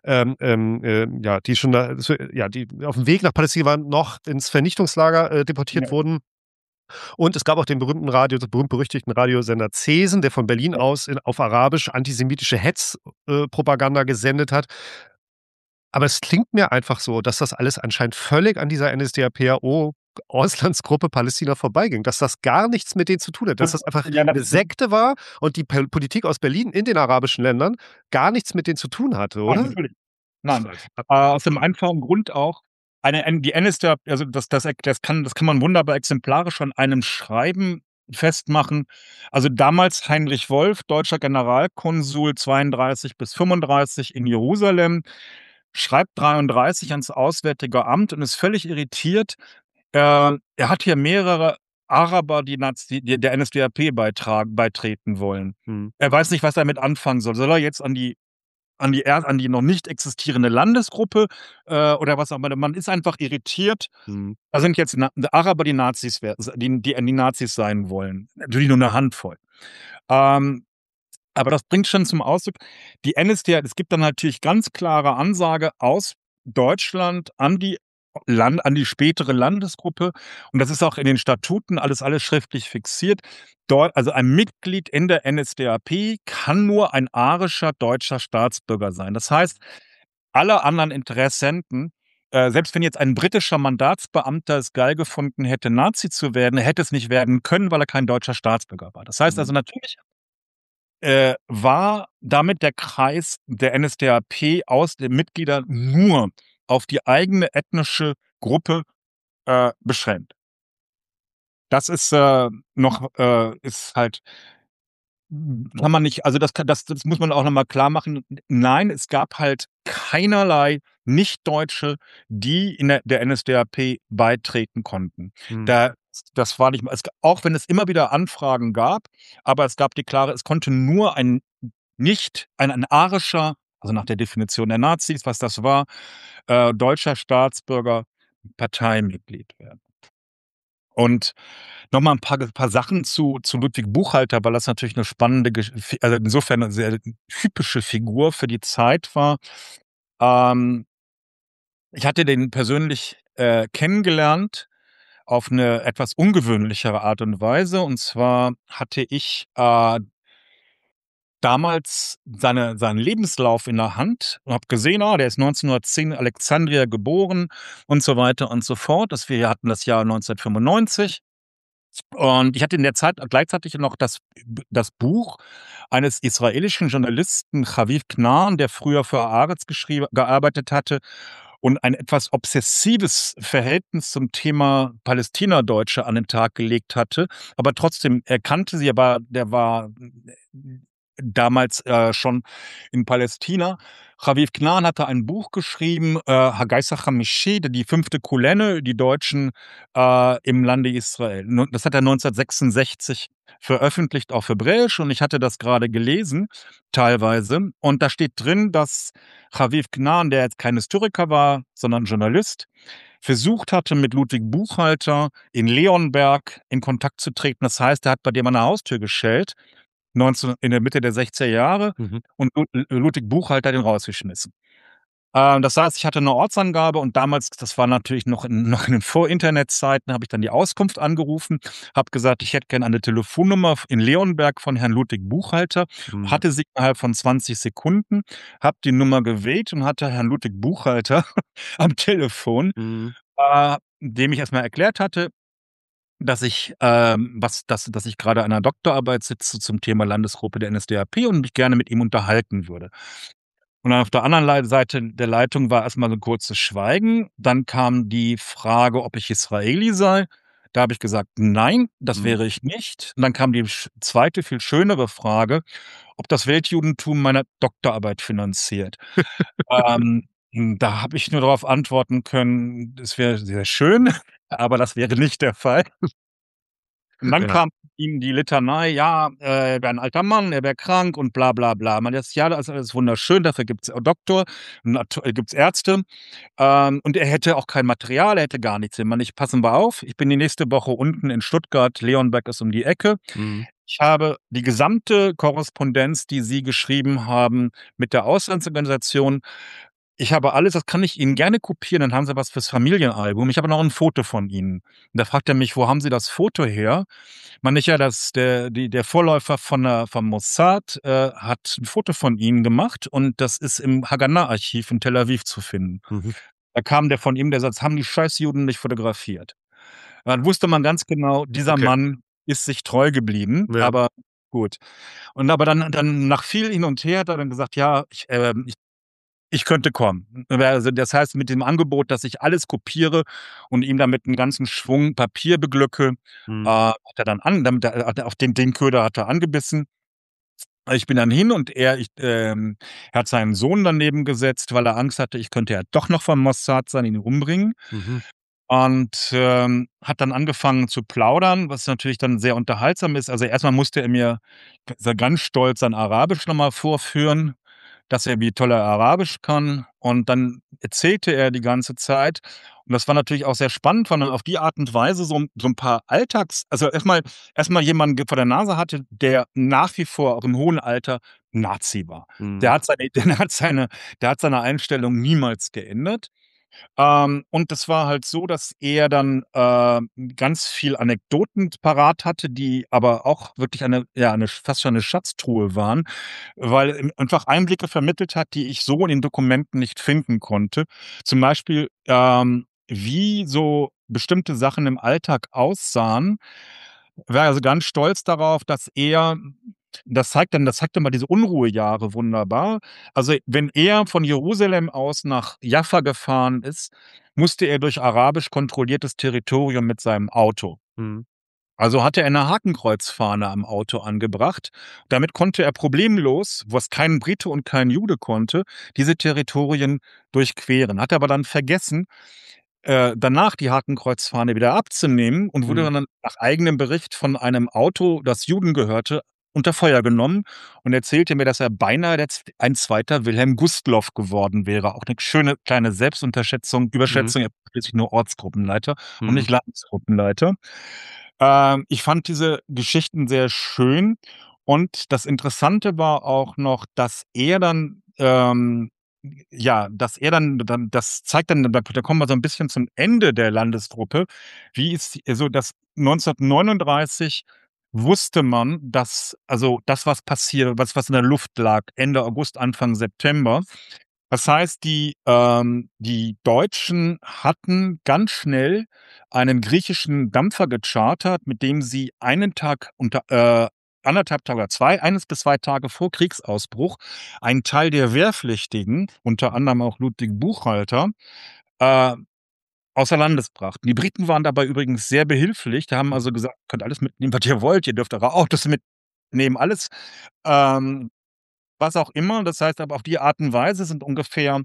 ja, die schon da ja, die auf'm Weg nach Palästina waren, noch ins Vernichtungslager, deportiert Ja, wurden. Und es gab auch den berühmt-berüchtigten Radiosender Cesen, der von Berlin ja. aus auf Arabisch antisemitische Propaganda gesendet hat. Aber es klingt mir einfach so, dass das alles anscheinend völlig an dieser NSDAP-PAO Auslandsgruppe Palästina vorbeiging, dass das gar nichts mit denen zu tun hat, dass das einfach Ja, 'ne Sekte war und die Politik aus Berlin in den arabischen Ländern gar nichts mit denen zu tun hatte, nein, oder? natürlich. Nein, aus dem einfachen Grund auch, die NSDAP, also das kann man wunderbar exemplarisch an einem Schreiben festmachen. Also damals Heinrich Wolf, deutscher Generalkonsul 32 bis 35 in Jerusalem, schreibt 33 ans Auswärtige Amt und ist völlig irritiert. Er hat hier mehrere Araber, die der NSDAP beitreten wollen. Mhm. Er weiß nicht, was er damit anfangen soll. Soll er jetzt an die noch nicht existierende Landesgruppe, oder was auch immer. Man ist einfach irritiert. Mhm. Da sind jetzt Araber, die Nazis sein wollen. Natürlich nur eine Handvoll. Ähm, aber das bringt schon zum Ausdruck, es gibt dann natürlich ganz klare Ansage aus Deutschland an die an die spätere Landesgruppe. Und das ist auch in den Statuten alles schriftlich fixiert. Dort, also ein Mitglied in der NSDAP kann nur ein arischer deutscher Staatsbürger sein. Das heißt, alle anderen Interessenten, selbst wenn jetzt ein britischer Mandatsbeamter es geil gefunden hätte, Nazi zu werden, hätte es nicht werden können, weil er kein deutscher Staatsbürger war. Das heißt also Mhm. natürlich war damit der Kreis der NSDAP aus den Mitgliedern nur auf die eigene ethnische Gruppe beschränkt. Das ist ist halt, kann man nicht, also das muss man auch nochmal klar machen. Nein, es gab halt keinerlei Nichtdeutsche, die in der NSDAP beitreten konnten. Mhm. Da, das war nicht mal, auch wenn es immer wieder Anfragen gab, aber es gab die klare, es konnte nur ein arischer, also nach der Definition der Nazis, was das war, deutscher Staatsbürger Parteimitglied werden. Und noch mal ein paar Sachen zu Ludwig Buchhalter, weil das natürlich eine spannende, also insofern eine sehr typische Figur für die Zeit war. Ähm, Ich hatte den persönlich kennengelernt auf eine etwas ungewöhnlichere Art und Weise. Und zwar hatte ich damals seinen Lebenslauf in der Hand und habe gesehen, der ist 1910 in Alexandria geboren und so weiter und so fort. Wir hatten das Jahr 1995. Und ich hatte in der Zeit gleichzeitig noch das Buch eines israelischen Journalisten, Chaviv Knan, der früher für Haaretz gearbeitet hatte und ein etwas obsessives Verhältnis zum Thema Palästinadeutsche an den Tag gelegt hatte. Aber trotzdem, er kannte sie, aber der war damals schon in Palästina. Chaviv Knan hatte ein Buch geschrieben, Hagaisa Hamishi, die fünfte Kolonne, die Deutschen im Lande Israel. Das hat er 1966 veröffentlicht auf Hebräisch und ich hatte das gerade gelesen, teilweise. Und da steht drin, dass Chaviv Knan, der jetzt kein Historiker war, sondern Journalist, versucht hatte, mit Ludwig Buchhalter in Leonberg in Kontakt zu treten. Das heißt, er hat bei dem an der Haustür geschellt, in der Mitte der 60er Jahre, Mhm. und Ludwig Buchhalter hat den rausgeschmissen. Das heißt, ich hatte eine Ortsangabe und damals, das war natürlich noch in den Vor-Internet-Zeiten, habe ich dann die Auskunft angerufen, habe gesagt, ich hätte gerne eine Telefonnummer in Leonberg von Herrn Ludwig Buchhalter, Mhm. hatte sie innerhalb von 20 Sekunden, habe die Nummer gewählt und hatte Herrn Ludwig Buchhalter am Telefon, Mhm. dem ich erstmal erklärt hatte, dass ich gerade an einer Doktorarbeit sitze zum Thema Landesgruppe der NSDAP und mich gerne mit ihm unterhalten würde. Und dann auf der anderen Seite der Leitung war erstmal so 'n kurzes Schweigen. Dann kam die Frage, ob ich Israeli sei. Da habe ich gesagt: „Nein, das Mhm. wäre ich nicht.“ Und dann kam die zweite, viel schönere Frage, ob das Weltjudentum meine Doktorarbeit finanziert. Da habe ich nur darauf antworten können: „Das wäre sehr schön, aber das wäre nicht der Fall.“ Und dann Ja. kam ihm die Litanei, ja, er wäre ein alter Mann, er wäre krank und bla bla bla. Man das, ja, das ist alles wunderschön, dafür gibt's Doktor, gibt's Ärzte, und er hätte auch kein Material, er hätte gar nichts. Man, ich passen wir auf, ich bin die nächste Woche unten in Stuttgart, Leonberg ist um die Ecke. Mhm. Ich habe die gesamte Korrespondenz, die Sie geschrieben haben mit der Auslandsorganisation, ich habe alles, das kann ich Ihnen gerne kopieren, dann haben Sie was fürs Familienalbum. Ich habe noch 'n Foto von Ihnen. Und da fragt er mich: „Wo haben Sie das Foto her?“ Meine ich: „Ja, der Vorläufer vom Mossad, hat 'n Foto von Ihnen gemacht und das ist im Haganah-Archiv in Tel Aviv zu finden.“ Mhm. Da kam der von ihm, der Satz: „Haben die Scheißjuden nicht fotografiert?“ Dann wusste man ganz genau, dieser Okay. Mann ist sich treu geblieben, Ja. aber gut. Und aber dann nach viel hin und her hat er dann gesagt: „Ja, ich könnte kommen.“ Also, das heißt, mit dem Angebot, dass ich alles kopiere und ihm damit 'n ganzen Schwung Papier beglücke, Mhm. hat er dann hat er auf den Köder hat er angebissen. Ich bin dann hin und er hat seinen Sohn daneben gesetzt, weil er Angst hatte, ich könnte ja doch noch vom Mossad sein, ihn umbringen. Mhm. Und hat dann angefangen zu plaudern, was natürlich dann sehr unterhaltsam ist. Also, erstmal musste er mir ganz stolz sein Arabisch noch mal vorführen, dass er wie toll er Arabisch kann. Und dann erzählte er die ganze Zeit. Und das war natürlich auch sehr spannend, weil man auf die Art und Weise so 'n paar also, erstmal jemanden vor der Nase hatte, der nach wie vor auch im hohen Alter Nazi war. Mhm. Der hat seine der hat seine Einstellung niemals geändert. Und es war halt so, dass er dann ganz viel Anekdoten parat hatte, die aber auch wirklich fast schon eine Schatztruhe waren, weil er einfach Einblicke vermittelt hat, die ich so in den Dokumenten nicht finden konnte. Zum Beispiel, wie so bestimmte Sachen im Alltag aussahen. War also ganz stolz darauf, dass er das zeigt dann mal diese Unruhejahre wunderbar. Also, wenn er von Jerusalem aus nach Jaffa gefahren ist, musste er durch arabisch kontrolliertes Territorium mit seinem Auto. Mhm. Also hatte er 'ne Hakenkreuzfahne am Auto angebracht. Damit konnte er problemlos, was kein Brite und kein Jude konnte, diese Territorien durchqueren. Hat er aber dann vergessen, danach die Hakenkreuzfahne wieder abzunehmen und wurde Mhm. dann nach eigenem Bericht von einem Auto, das Juden gehörte, unter Feuer genommen und erzählte mir, dass er beinahe ein zweiter Wilhelm Gustloff geworden wäre. Auch eine schöne kleine Mhm. Überschätzung, er war schließlich nur Ortsgruppenleiter und Mhm. nicht Landesgruppenleiter. Ich fand diese Geschichten sehr schön und das Interessante war auch noch, dass er dann, das zeigt dann, da kommen wir so ein bisschen zum Ende der Landesgruppe. Wie ist so, dass 1939 wusste man, dass also das, was passiert, was in der Luft lag, Ende August, Anfang September. Das heißt, die Deutschen hatten ganz schnell einen griechischen Dampfer gechartert, mit dem sie einen Tag 1,5 Tage oder 1 bis 2 Tage vor Kriegsausbruch einen Teil der Wehrpflichtigen, unter anderem auch Ludwig Buchalter, äh, außer Landes brachten. Die Briten waren dabei übrigens sehr behilflich. Die haben Mhm. also gesagt: „Könnt alles mitnehmen, was ihr wollt. Ihr dürft eure Autos mitnehmen, alles, ähm, was auch immer.“ Das heißt aber auf die Art und Weise sind ungefähr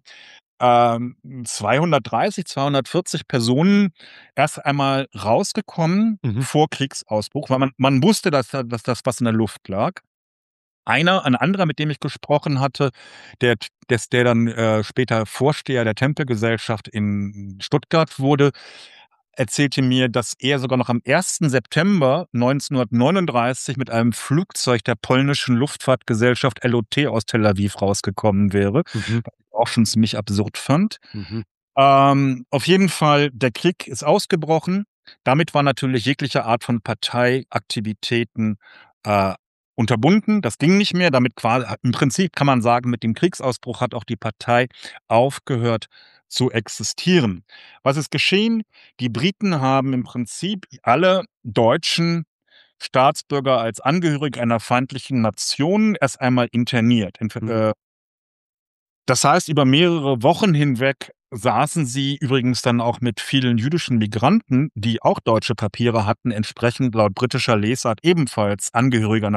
230, 240 Personen erst einmal rausgekommen Mhm. vor Kriegsausbruch, weil man wusste, dass das was in der Luft lag. Ein anderer, mit dem ich gesprochen hatte, der dann, später Vorsteher der Tempelgesellschaft in Stuttgart wurde, erzählte mir, dass er sogar noch am 1. September 1939 mit einem Flugzeug der polnischen Luftfahrtgesellschaft LOT aus Tel Aviv rausgekommen wäre, Mhm. was ich auch schon ziemlich absurd fand. Mhm. Auf jeden Fall, der Krieg ist ausgebrochen. Damit war natürlich jegliche Art von Parteiaktivitäten, äh, unterbunden. Das ging nicht mehr. Damit im Prinzip kann man sagen, mit dem Kriegsausbruch hat auch die Partei aufgehört zu existieren. Was ist geschehen? Die Briten haben im Prinzip alle deutschen Staatsbürger als Angehörige einer feindlichen Nation erst einmal interniert. Mhm. Das heißt, über mehrere Wochen hinweg saßen sie übrigens dann auch mit vielen jüdischen Migranten, die auch deutsche Papiere hatten, entsprechend laut britischer Lesart ebenfalls Angehörige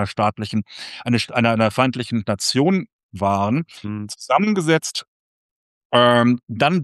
einer feindlichen Nation waren, Mhm. zusammengesetzt. Dann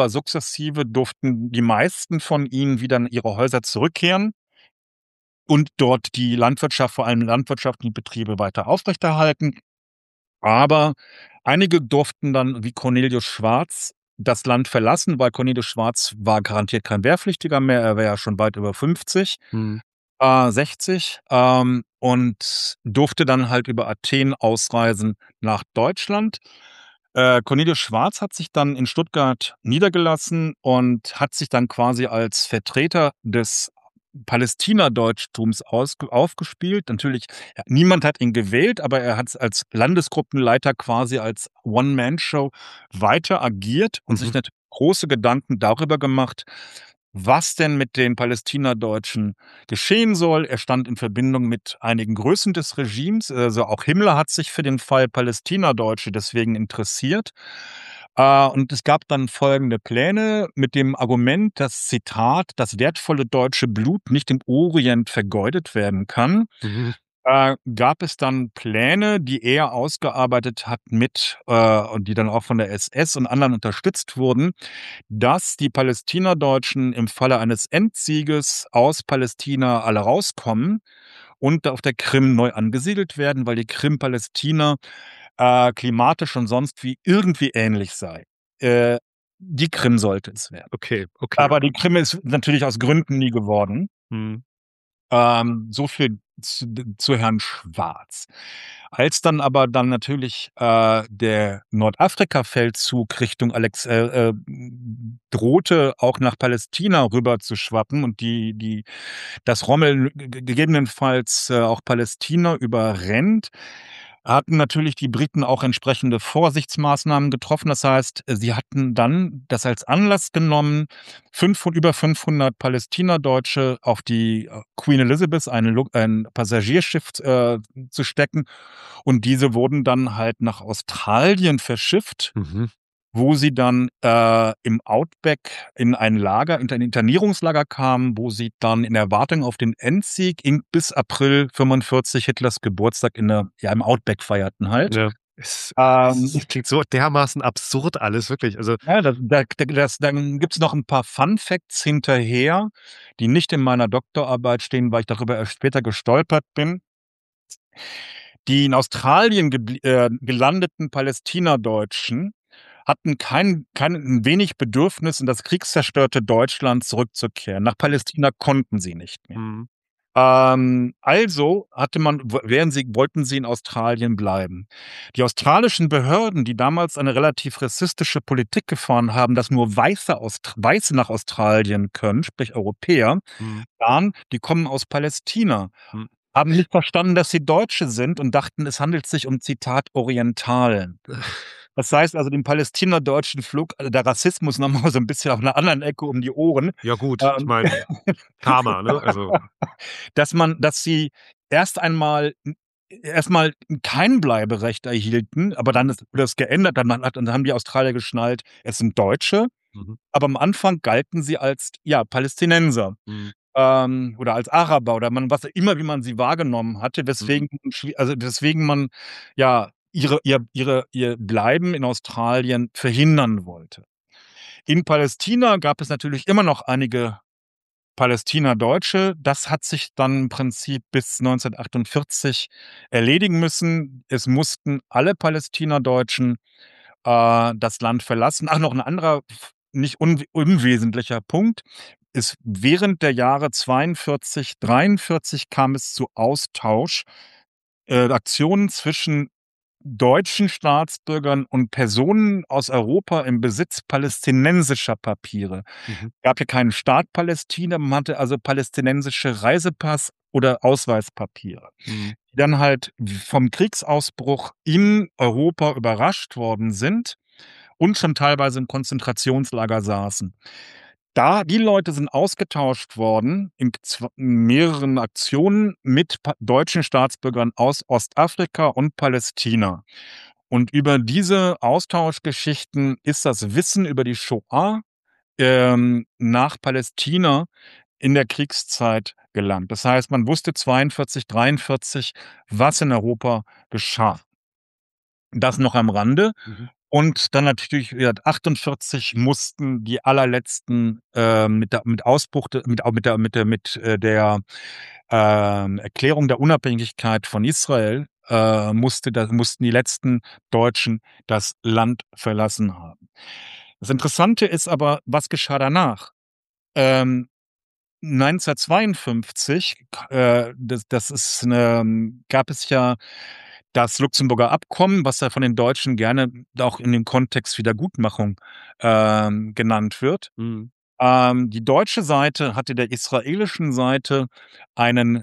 durften die meisten von ihnen wieder in ihre Häuser zurückkehren und dort die Landwirtschaft, vor allem landwirtschaftliche Betriebe weiter aufrechterhalten. Aber einige durften dann, wie Cornelius Schwarz, das Land verlassen, weil Cornelius Schwarz war garantiert kein Wehrpflichtiger mehr. Er war ja schon weit über 50, Mhm. 60, und durfte dann halt über Athen ausreisen nach Deutschland. Cornelius Schwarz hat sich dann in Stuttgart niedergelassen und hat sich dann quasi als Vertreter des Palästinadeutchtums aufgespielt. Natürlich, ja, niemand hat ihn gewählt, aber er hat als Landesgruppenleiter quasi als One-Man-Show weiter agiert und sich Mhm. natürlich große Gedanken darüber gemacht, was denn mit den Palästinadeutschen geschehen soll. Er stand in Verbindung mit einigen Größen des Regimes. Also auch Himmler hat sich für den Fall Palästinadeutsche deswegen interessiert. Und es gab dann folgende Pläne mit dem Argument, dass, Zitat, das wertvolle deutsche Blut nicht im Orient vergeudet werden kann. Mhm. Gab es dann Pläne, die er ausgearbeitet hat und die dann auch von der SS und anderen unterstützt wurden, dass die Palästinadeutschen im Falle eines Endsieges aus Palästina alle rauskommen und auf der Krim neu angesiedelt werden, weil die Krim Palästina klimatisch und sonst wie irgendwie ähnlich sei. Äh, Die Krim sollte es werden. Okay, okay. Aber die Krim ist natürlich aus Gründen nie geworden. Mhm. So viel zu Herrn Schwarz. Als dann aber dann natürlich der Nordafrika-Feldzug Richtung drohte, auch nach Palästina rüber zu schwappen und das Rommel gegebenenfalls auch Palästina überrennt, hatten natürlich die Briten auch entsprechende Vorsichtsmaßnahmen getroffen. Das heißt, sie hatten dann das als Anlass genommen, über 500 Palästinerdeutsche auf die Queen Elizabeth, ein Passagierschiff, zu stecken. Und diese wurden dann halt nach Australien verschifft, Mhm. wo sie dann im Outback in in ein Internierungslager kamen, wo sie dann in Erwartung auf den Endsieg bis April 45 Hitlers Geburtstag im Outback feierten halt. Ja. Es klingt so dermaßen absurd alles, wirklich. Also, Ja, dann gibt's noch ein paar Fun Facts hinterher, die nicht in meiner Doktorarbeit stehen, weil ich darüber erst später gestolpert bin. Die in Australien gelandeten Palästinadeutschen hatten kein wenig Bedürfnis, in das kriegszerstörte Deutschland zurückzukehren. Nach Palästina konnten sie nicht mehr. mhm. Also wollten sie in Australien bleiben. Die australischen Behörden, die damals eine relativ rassistische Politik gefahren haben, dass nur Weiße nach Australien können, sprich Europäer, Mhm. die kommen aus Palästina, Mhm. haben nicht verstanden, dass sie Deutsche sind und dachten, es handelt sich um Zitat Orientalen. Das heißt also, dem Palästina-Deutschen flog der Rassismus noch mal so ein bisschen auf einer anderen Ecke um die Ohren. Ja gut, ich Ähm, meine, Karma, ne? Also, dass sie erst einmal erstmal kein Bleiberecht erhielten, aber dann wurde das geändert. Dann haben die Australier geschnallt, es sind Deutsche, mhm. aber am Anfang galten sie als, ja, Palästinenser, Mhm. oder als Araber oder was immer, wie man sie wahrgenommen hatte, Mhm. weswegen man, ja, ihr Bleiben in Australien verhindern wollte. In Palästina gab es natürlich immer noch einige Palästinadeutsche. Das hat sich dann im Prinzip bis 1948 erledigen müssen. Es mussten alle Palästinadeutschen das Land verlassen. Ach, noch ein anderer nicht unwesentlicher Punkt ist: Während der Jahre 42, 43 kam es zu Aktionen zwischen deutschen Staatsbürgern und Personen aus Europa im Besitz palästinensischer Papiere. Mhm. Gab ja keinen Staat Palästina, man hatte also palästinensische Reisepass oder Ausweispapiere, Mhm. die dann halt vom Kriegsausbruch in Europa überrascht worden sind und schon teilweise in Konzentrationslager saßen. Die Leute sind ausgetauscht worden in mehreren Aktionen mit deutschen Staatsbürgern aus Ostafrika und Palästina. Und über diese Austauschgeschichten ist das Wissen über die Shoah nach Palästina in der Kriegszeit gelangt. Das heißt, man wusste 42, 43, was in Europa geschah. Das noch am Rande. Mhm. Und dann natürlich, ja, 48 mussten die allerletzten, mit Ausbruch de mit der Erklärung der Unabhängigkeit von Israel, mussten die letzten Deutschen das Land verlassen haben. Das Interessante ist aber, was geschah danach? Ähm, 1952, gab es ja das Luxemburger Abkommen, was ja von den Deutschen gerne auch in dem Kontext Wiedergutmachung, genannt wird. Mhm. Die deutsche Seite hatte der israelischen Seite einen,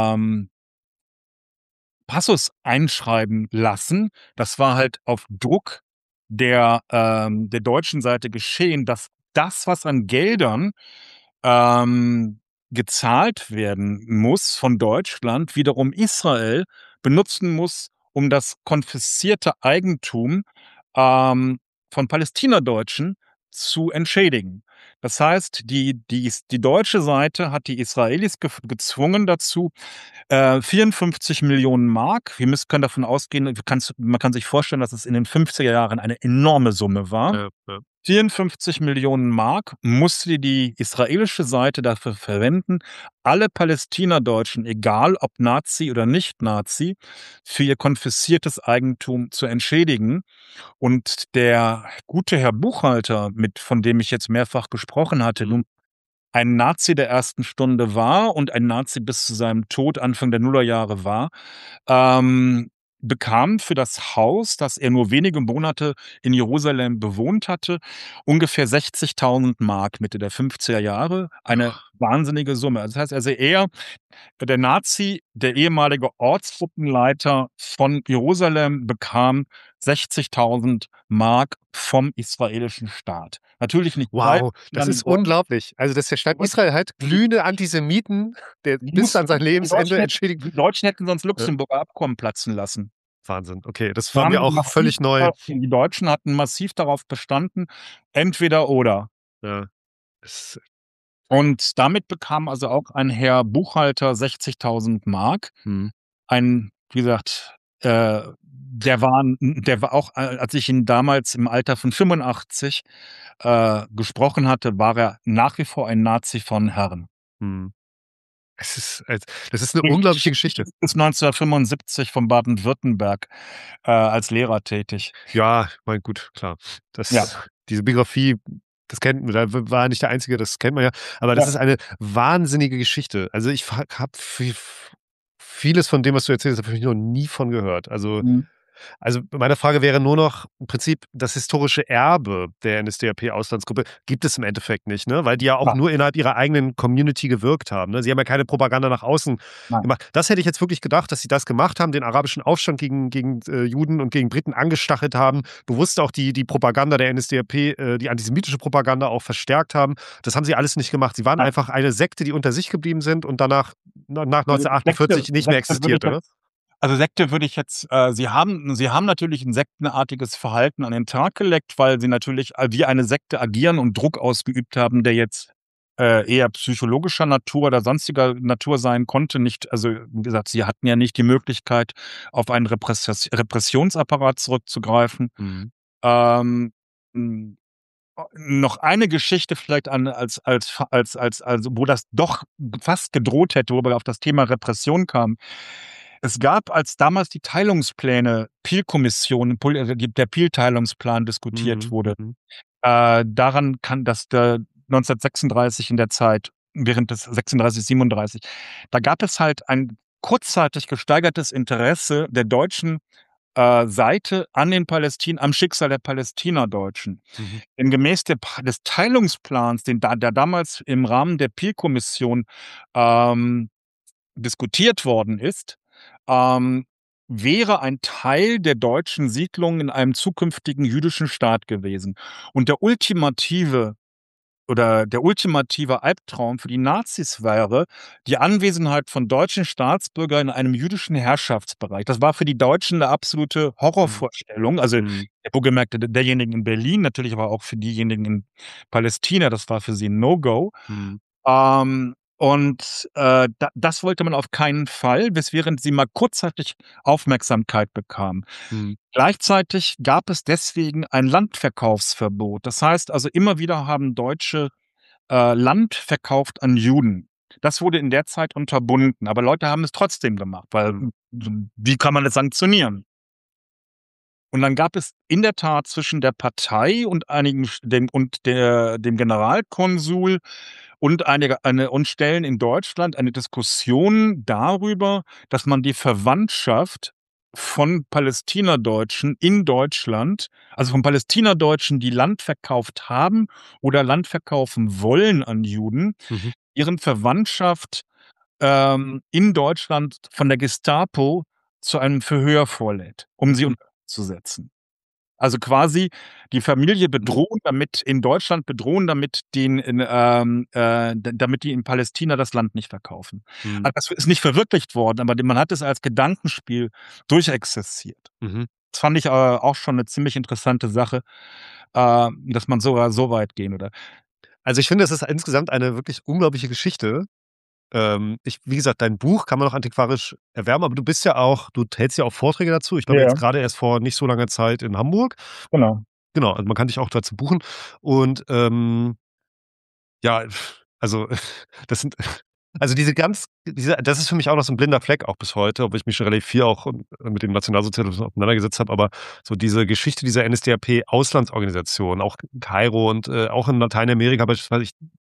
Passus einschreiben lassen. Das war halt auf Druck der deutschen Seite geschehen, dass das, was an Geldern ähm, gezahlt werden muss von Deutschland, wiederum Israel benutzen muss, um das konfiszierte Eigentum ähm, von Palästinadeutschen zu entschädigen. Das heißt, die deutsche Seite hat die Israelis gezwungen dazu, 54 Millionen Mark. Können davon ausgehen, man kann sich vorstellen, dass es in den 50er Jahren eine enorme Summe war. Ja, ja. 54 Millionen Mark musste die israelische Seite dafür verwenden, alle Palästinadeutschen, egal ob Nazi oder nicht Nazi, für ihr konfisziertes Eigentum zu entschädigen. Und der gute Herr Buchhalter, von dem ich jetzt mehrfach gesprochen hatte, Mhm. nun ein Nazi der ersten Stunde war und ein Nazi bis zu seinem Tod Anfang der Nullerjahre war, ähm, bekam für das Haus, das er nur wenige Monate in Jerusalem bewohnt hatte, ungefähr 60.000 Mark Mitte der 50er Jahre. Eine wahnsinnige Summe. Das heißt also, der Nazi, der ehemalige Ortsgruppenleiter von Jerusalem, bekam 60.000 Mark vom israelischen Staat. Natürlich nicht frei, Wow, das sondern ist unglaublich. Also, dass der Staat Israel hat glühende Antisemiten, der bis an sein Lebensende entschädigt. Die Deutschen hätten sonst Ja, Luxemburger Abkommen platzen lassen. Wahnsinn. Okay, das Wir war mir haben auch massiv völlig neu. die Deutschen hatten massiv darauf bestanden, entweder oder. Ja, es Und damit bekam also auch ein Herr Buchhalter 60.000 Mark. mhm, Wie gesagt, der war auch, als ich ihn damals im Alter von 85 gesprochen hatte, war er nach wie vor ein Nazi von Herren. mhm. Das ist 'ne unglaubliche Geschichte. Bis 1975 von Baden-Württemberg als Lehrer tätig. Ja, mein gut, klar. Ja, Diese Biografie, das kennt man, da war er nicht der Einzige, das kennt man ja. Aber das ja. ist eine wahnsinnige Geschichte. Also, ich habe vieles von dem, was du erzählst, habe ich noch nie von gehört. Mhm. Also, meine Frage wäre nur noch im Prinzip das historische Erbe der NSDAP-Auslandsgruppe gibt es im Endeffekt nicht, ne? Weil die ja auch Nein, nur innerhalb ihrer eigenen Community gewirkt haben, ne? Sie haben ja keine Propaganda nach außen nein. gemacht. Das hätte ich jetzt wirklich gedacht, dass sie das gemacht haben, den arabischen Aufstand gegen Juden und gegen Briten angestachelt haben, bewusst auch die Propaganda der NSDAP, die antisemitische Propaganda auch verstärkt haben. Das haben sie alles nicht gemacht. Sie waren Nein. einfach eine Sekte, die unter sich geblieben sind und danach nach Also Sekte 1948 nicht mehr Sekte würde ich existierte, ne? jetzt Sekte würde ich jetzt sie haben natürlich 'n sektenartiges Verhalten an den Tag gelegt, weil sie natürlich wie eine Sekte agieren und Druck ausgeübt haben, der jetzt eher psychologischer Natur oder sonstiger Natur sein konnte. Nicht also, wie gesagt, sie hatten ja nicht die Möglichkeit, auf einen Repressionsapparat zurückzugreifen. Mhm. Ähm, hm, noch eine Geschichte vielleicht also, wo das doch fast gedroht hätte, wo wir auf das Thema Repression kamen. Es gab, als damals die Teilungspläne, Peel-Kommission, der Peel-Teilungsplan diskutiert Mhm. wurde, Mhm. daran kann das der 1936 in der Zeit, während des 36, 37, da gab es halt ein kurzzeitig gesteigertes Interesse der deutschen Seite am Schicksal der Palästinerdeutschen. Mhm. Denn gemäß des Teilungsplans, der damals im Rahmen der Peel-Kommission ähm, diskutiert worden ist, ähm, wäre ein Teil der deutschen Siedlung in einem zukünftigen jüdischen Staat gewesen. Und der ultimative Albtraum für die Nazis wäre die Anwesenheit von deutschen Staatsbürgern in einem jüdischen Herrschaftsbereich. Das war für die Deutschen 'ne absolute Mhm. Horrorvorstellung. Also, Mhm. wohlgemerkt derjenigen in Berlin, natürlich aber auch für diejenigen in Palästina, das war für sie 'n No-Go. Mhm. Das wollte man auf keinen Fall, während sie mal kurzzeitig Aufmerksamkeit bekamen. Mhm. Gleichzeitig gab es deswegen ein Landverkaufsverbot. Das heißt also, immer wieder haben Deutsche Land verkauft an Juden. Das wurde in der Zeit unterbunden, aber Leute haben es trotzdem gemacht, weil Mhm. wie kann man es sanktionieren? Und dann gab es in der Tat zwischen der Partei und einigen dem Generalkonsul und Stellen in Deutschland eine Diskussion darüber, dass man die Verwandtschaft von Palästinadeutschen in Deutschland, also von Palästinadeutschen, die Land verkauft haben oder Land verkaufen wollen an Juden, Mhm. deren Verwandtschaft in Deutschland von der Gestapo zu einem Verhör vorlädt, um sie Mhm. unter Druck zu setzen. Also, quasi die Familie bedrohen, damit damit die in Palästina das Land nicht verkaufen. Mhm. Also, das ist nicht verwirklicht worden, aber man hat es als Gedankenspiel durchexerziert. Mhm. Das fand ich, auch schon 'ne ziemlich interessante Sache, dass man sogar so weit gehen würde. Also, ich finde, es ist insgesamt eine wirklich unglaubliche Geschichte. Wie gesagt, dein Buch kann man auch antiquarisch erwerben, aber du hältst ja auch Vorträge dazu. Ich glaube Ja, jetzt grade erst vor nicht so langer Zeit in Hamburg. genau. Genau, also man kann dich auch dazu buchen und, ja, also, das sind das ist für mich auch noch so 'n blinder Fleck auch bis heute, obwohl ich mich schon relativ viel auch, mit dem Nationalsozialismus auseinandergesetzt habe, aber so diese Geschichte dieser NSDAP-Auslandsorganisation, auch Kairo und, auch in Lateinamerika beispielsweise,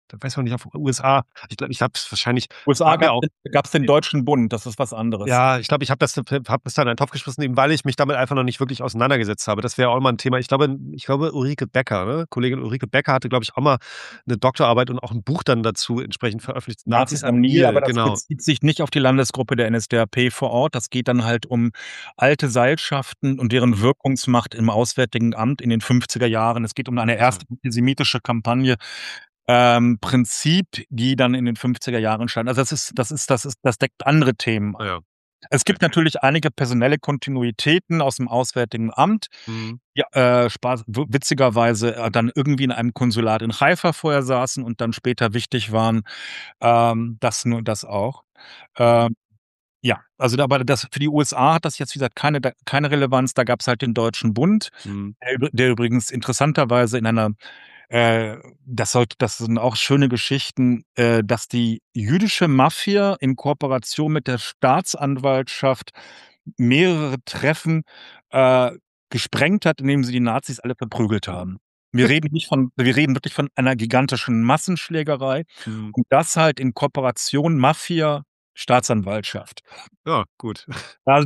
da weiß man nicht, auf USA. Ich glaube, ich habe es wahrscheinlich, USA war mir auch, gab's den Deutschen Bund, das ist was anderes. ja, ich glaube, ich habe das da in einen Topf geschmissen, eben weil ich mich damit einfach noch nicht wirklich auseinandergesetzt habe. Das wäre auch mal ein Thema. Ich glaube, Ulrike Becker, ne? Kollegin Ulrike Becker hatte, glaube ich, auch mal eine Doktorarbeit und auch ein Buch dann dazu entsprechend veröffentlicht. Nazis Nazis am am Nil, aber Nil, das genau. bezieht sich nicht auf die Landesgruppe der NSDAP vor Ort. Das geht dann halt um alte Seilschaften und deren Wirkungsmacht im Auswärtigen Amt in den 50er Jahren. Es geht um eine Also, erste antisemitische Kampagne, Prinzip, die dann in den 50er Jahren stand. Also das deckt andere Themen ab. naja. Es gibt natürlich einige personelle Kontinuitäten aus dem Auswärtigen Amt, Mhm. ja, witzigerweise dann irgendwie in einem Konsulat in Haifa vorher saßen und dann später wichtig waren. Das auch. Mhm. Ähm, ja, also aber das für die USA hat das jetzt, wie gesagt, keine Relevanz. Da gab's halt den Deutschen Bund, Mhm. der übrigens interessanterweise in einer das sind auch schöne Geschichten, dass die jüdische Mafia in Kooperation mit der Staatsanwaltschaft mehrere Treffen, äh, gesprengt hat, indem sie die Nazis alle verprügelt haben. Wir reden wirklich von einer gigantischen Massenschlägerei Mhm. und das halt in Kooperation Mafia, Staatsanwaltschaft. Ja, gut. Also,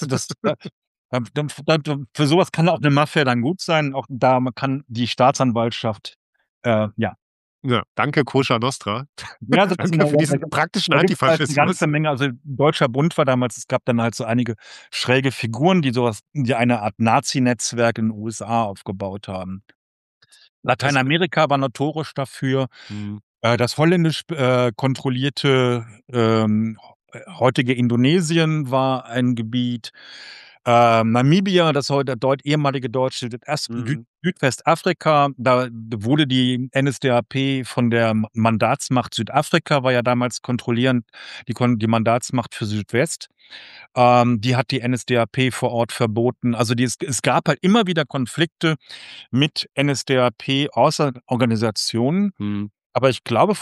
für sowas kann auch 'ne Mafia dann gut sein. Auch da kann die Staatsanwaltschaft, ja. Ja, danke Koscher Nostra. Ja, also das Danke für diesen praktischen da gibt's halt 'ne Antifaschismus. ganze Menge, also, Deutscher Bund war damals, es gab dann halt so einige schräge Figuren, die eine Art Nazi-Netzwerk in den USA aufgebaut haben. Das Lateinamerika war notorisch dafür. mhm. Das holländisch, kontrollierte, heutige Indonesien war ein Gebiet. Namibia, das heute ehemalige deutsche Mhm. Südwestafrika, da wurde die NSDAP von der Mandatsmacht Südafrika, war ja damals kontrollierend, die Mandatsmacht für Südwest. Die hat die NSDAP vor Ort verboten. Also es gab halt immer wieder Konflikte mit NSDAP-Außenorganisationen. Mhm. Aber ich glaube,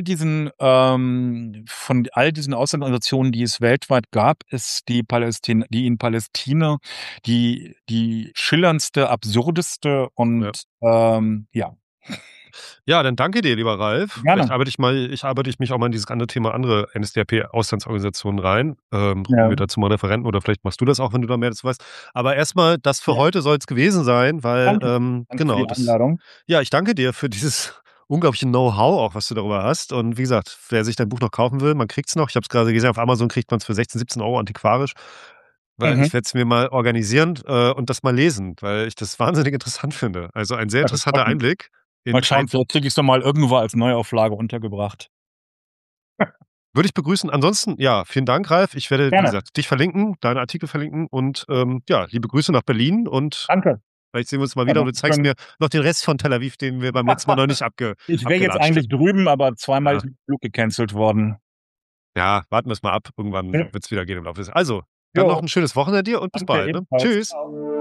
von all diesen Außenorganisationen, die es weltweit gab, ist die in Palästina die schillerndste, absurdeste Ja. und, ja, Ja, dann danke dir, lieber Ralf. Vielleicht gerne. arbeite ich mich auch mal in dieses andere Thema, andere NSDAP-Auslandsorganisationen rein. Brauchen wir Ja, dazu mal Referenten oder vielleicht machst du das auch, wenn du da mehr dazu weißt. Aber erstmal, das für ja, heute soll es gewesen sein, weil, danke. Danke für genau, die Einladung. ja, ich danke dir für dieses unglaubliche Know-how auch, was du darüber hast. Und wie gesagt, wer sich dein Buch noch kaufen will, man kriegt es noch. Ich habe es gerade gesehen, auf Amazon kriegt man es für 16, 17 Euro antiquarisch. Weil Mhm. ich werde es mir mal organisieren, und das mal lesen, weil ich das wahnsinnig interessant finde. Also ein sehr Ja, das interessanter freut mich. Einblick Mal in schauen, ein vielleicht kriege ich's noch mal irgendwo als Neuauflage untergebracht. würde ich begrüßen. Ansonsten, ja, vielen Dank, Ralf. Ich werde, wie Gerne. gesagt, dich verlinken, deine Artikel verlinken und, ja, liebe Grüße nach Berlin und Danke. vielleicht sehen wir uns mal Ja, wieder und noch du 'n zeigst schönen mir noch den Rest von Tel Aviv, den wir beim letzten Mal noch nicht Ich wäre jetzt abgelatscht eigentlich haben. drüben, aber zweimal Ja. ist 'n Flug gecancelt worden. Ja, warten wir es mal ab. Irgendwann Ja. wird es wieder gehen im Laufe des Also, dann noch Jo, ein schönes Wochenende dir und bis danke bald, ne? ebenfalls. Tschüss. Tschau.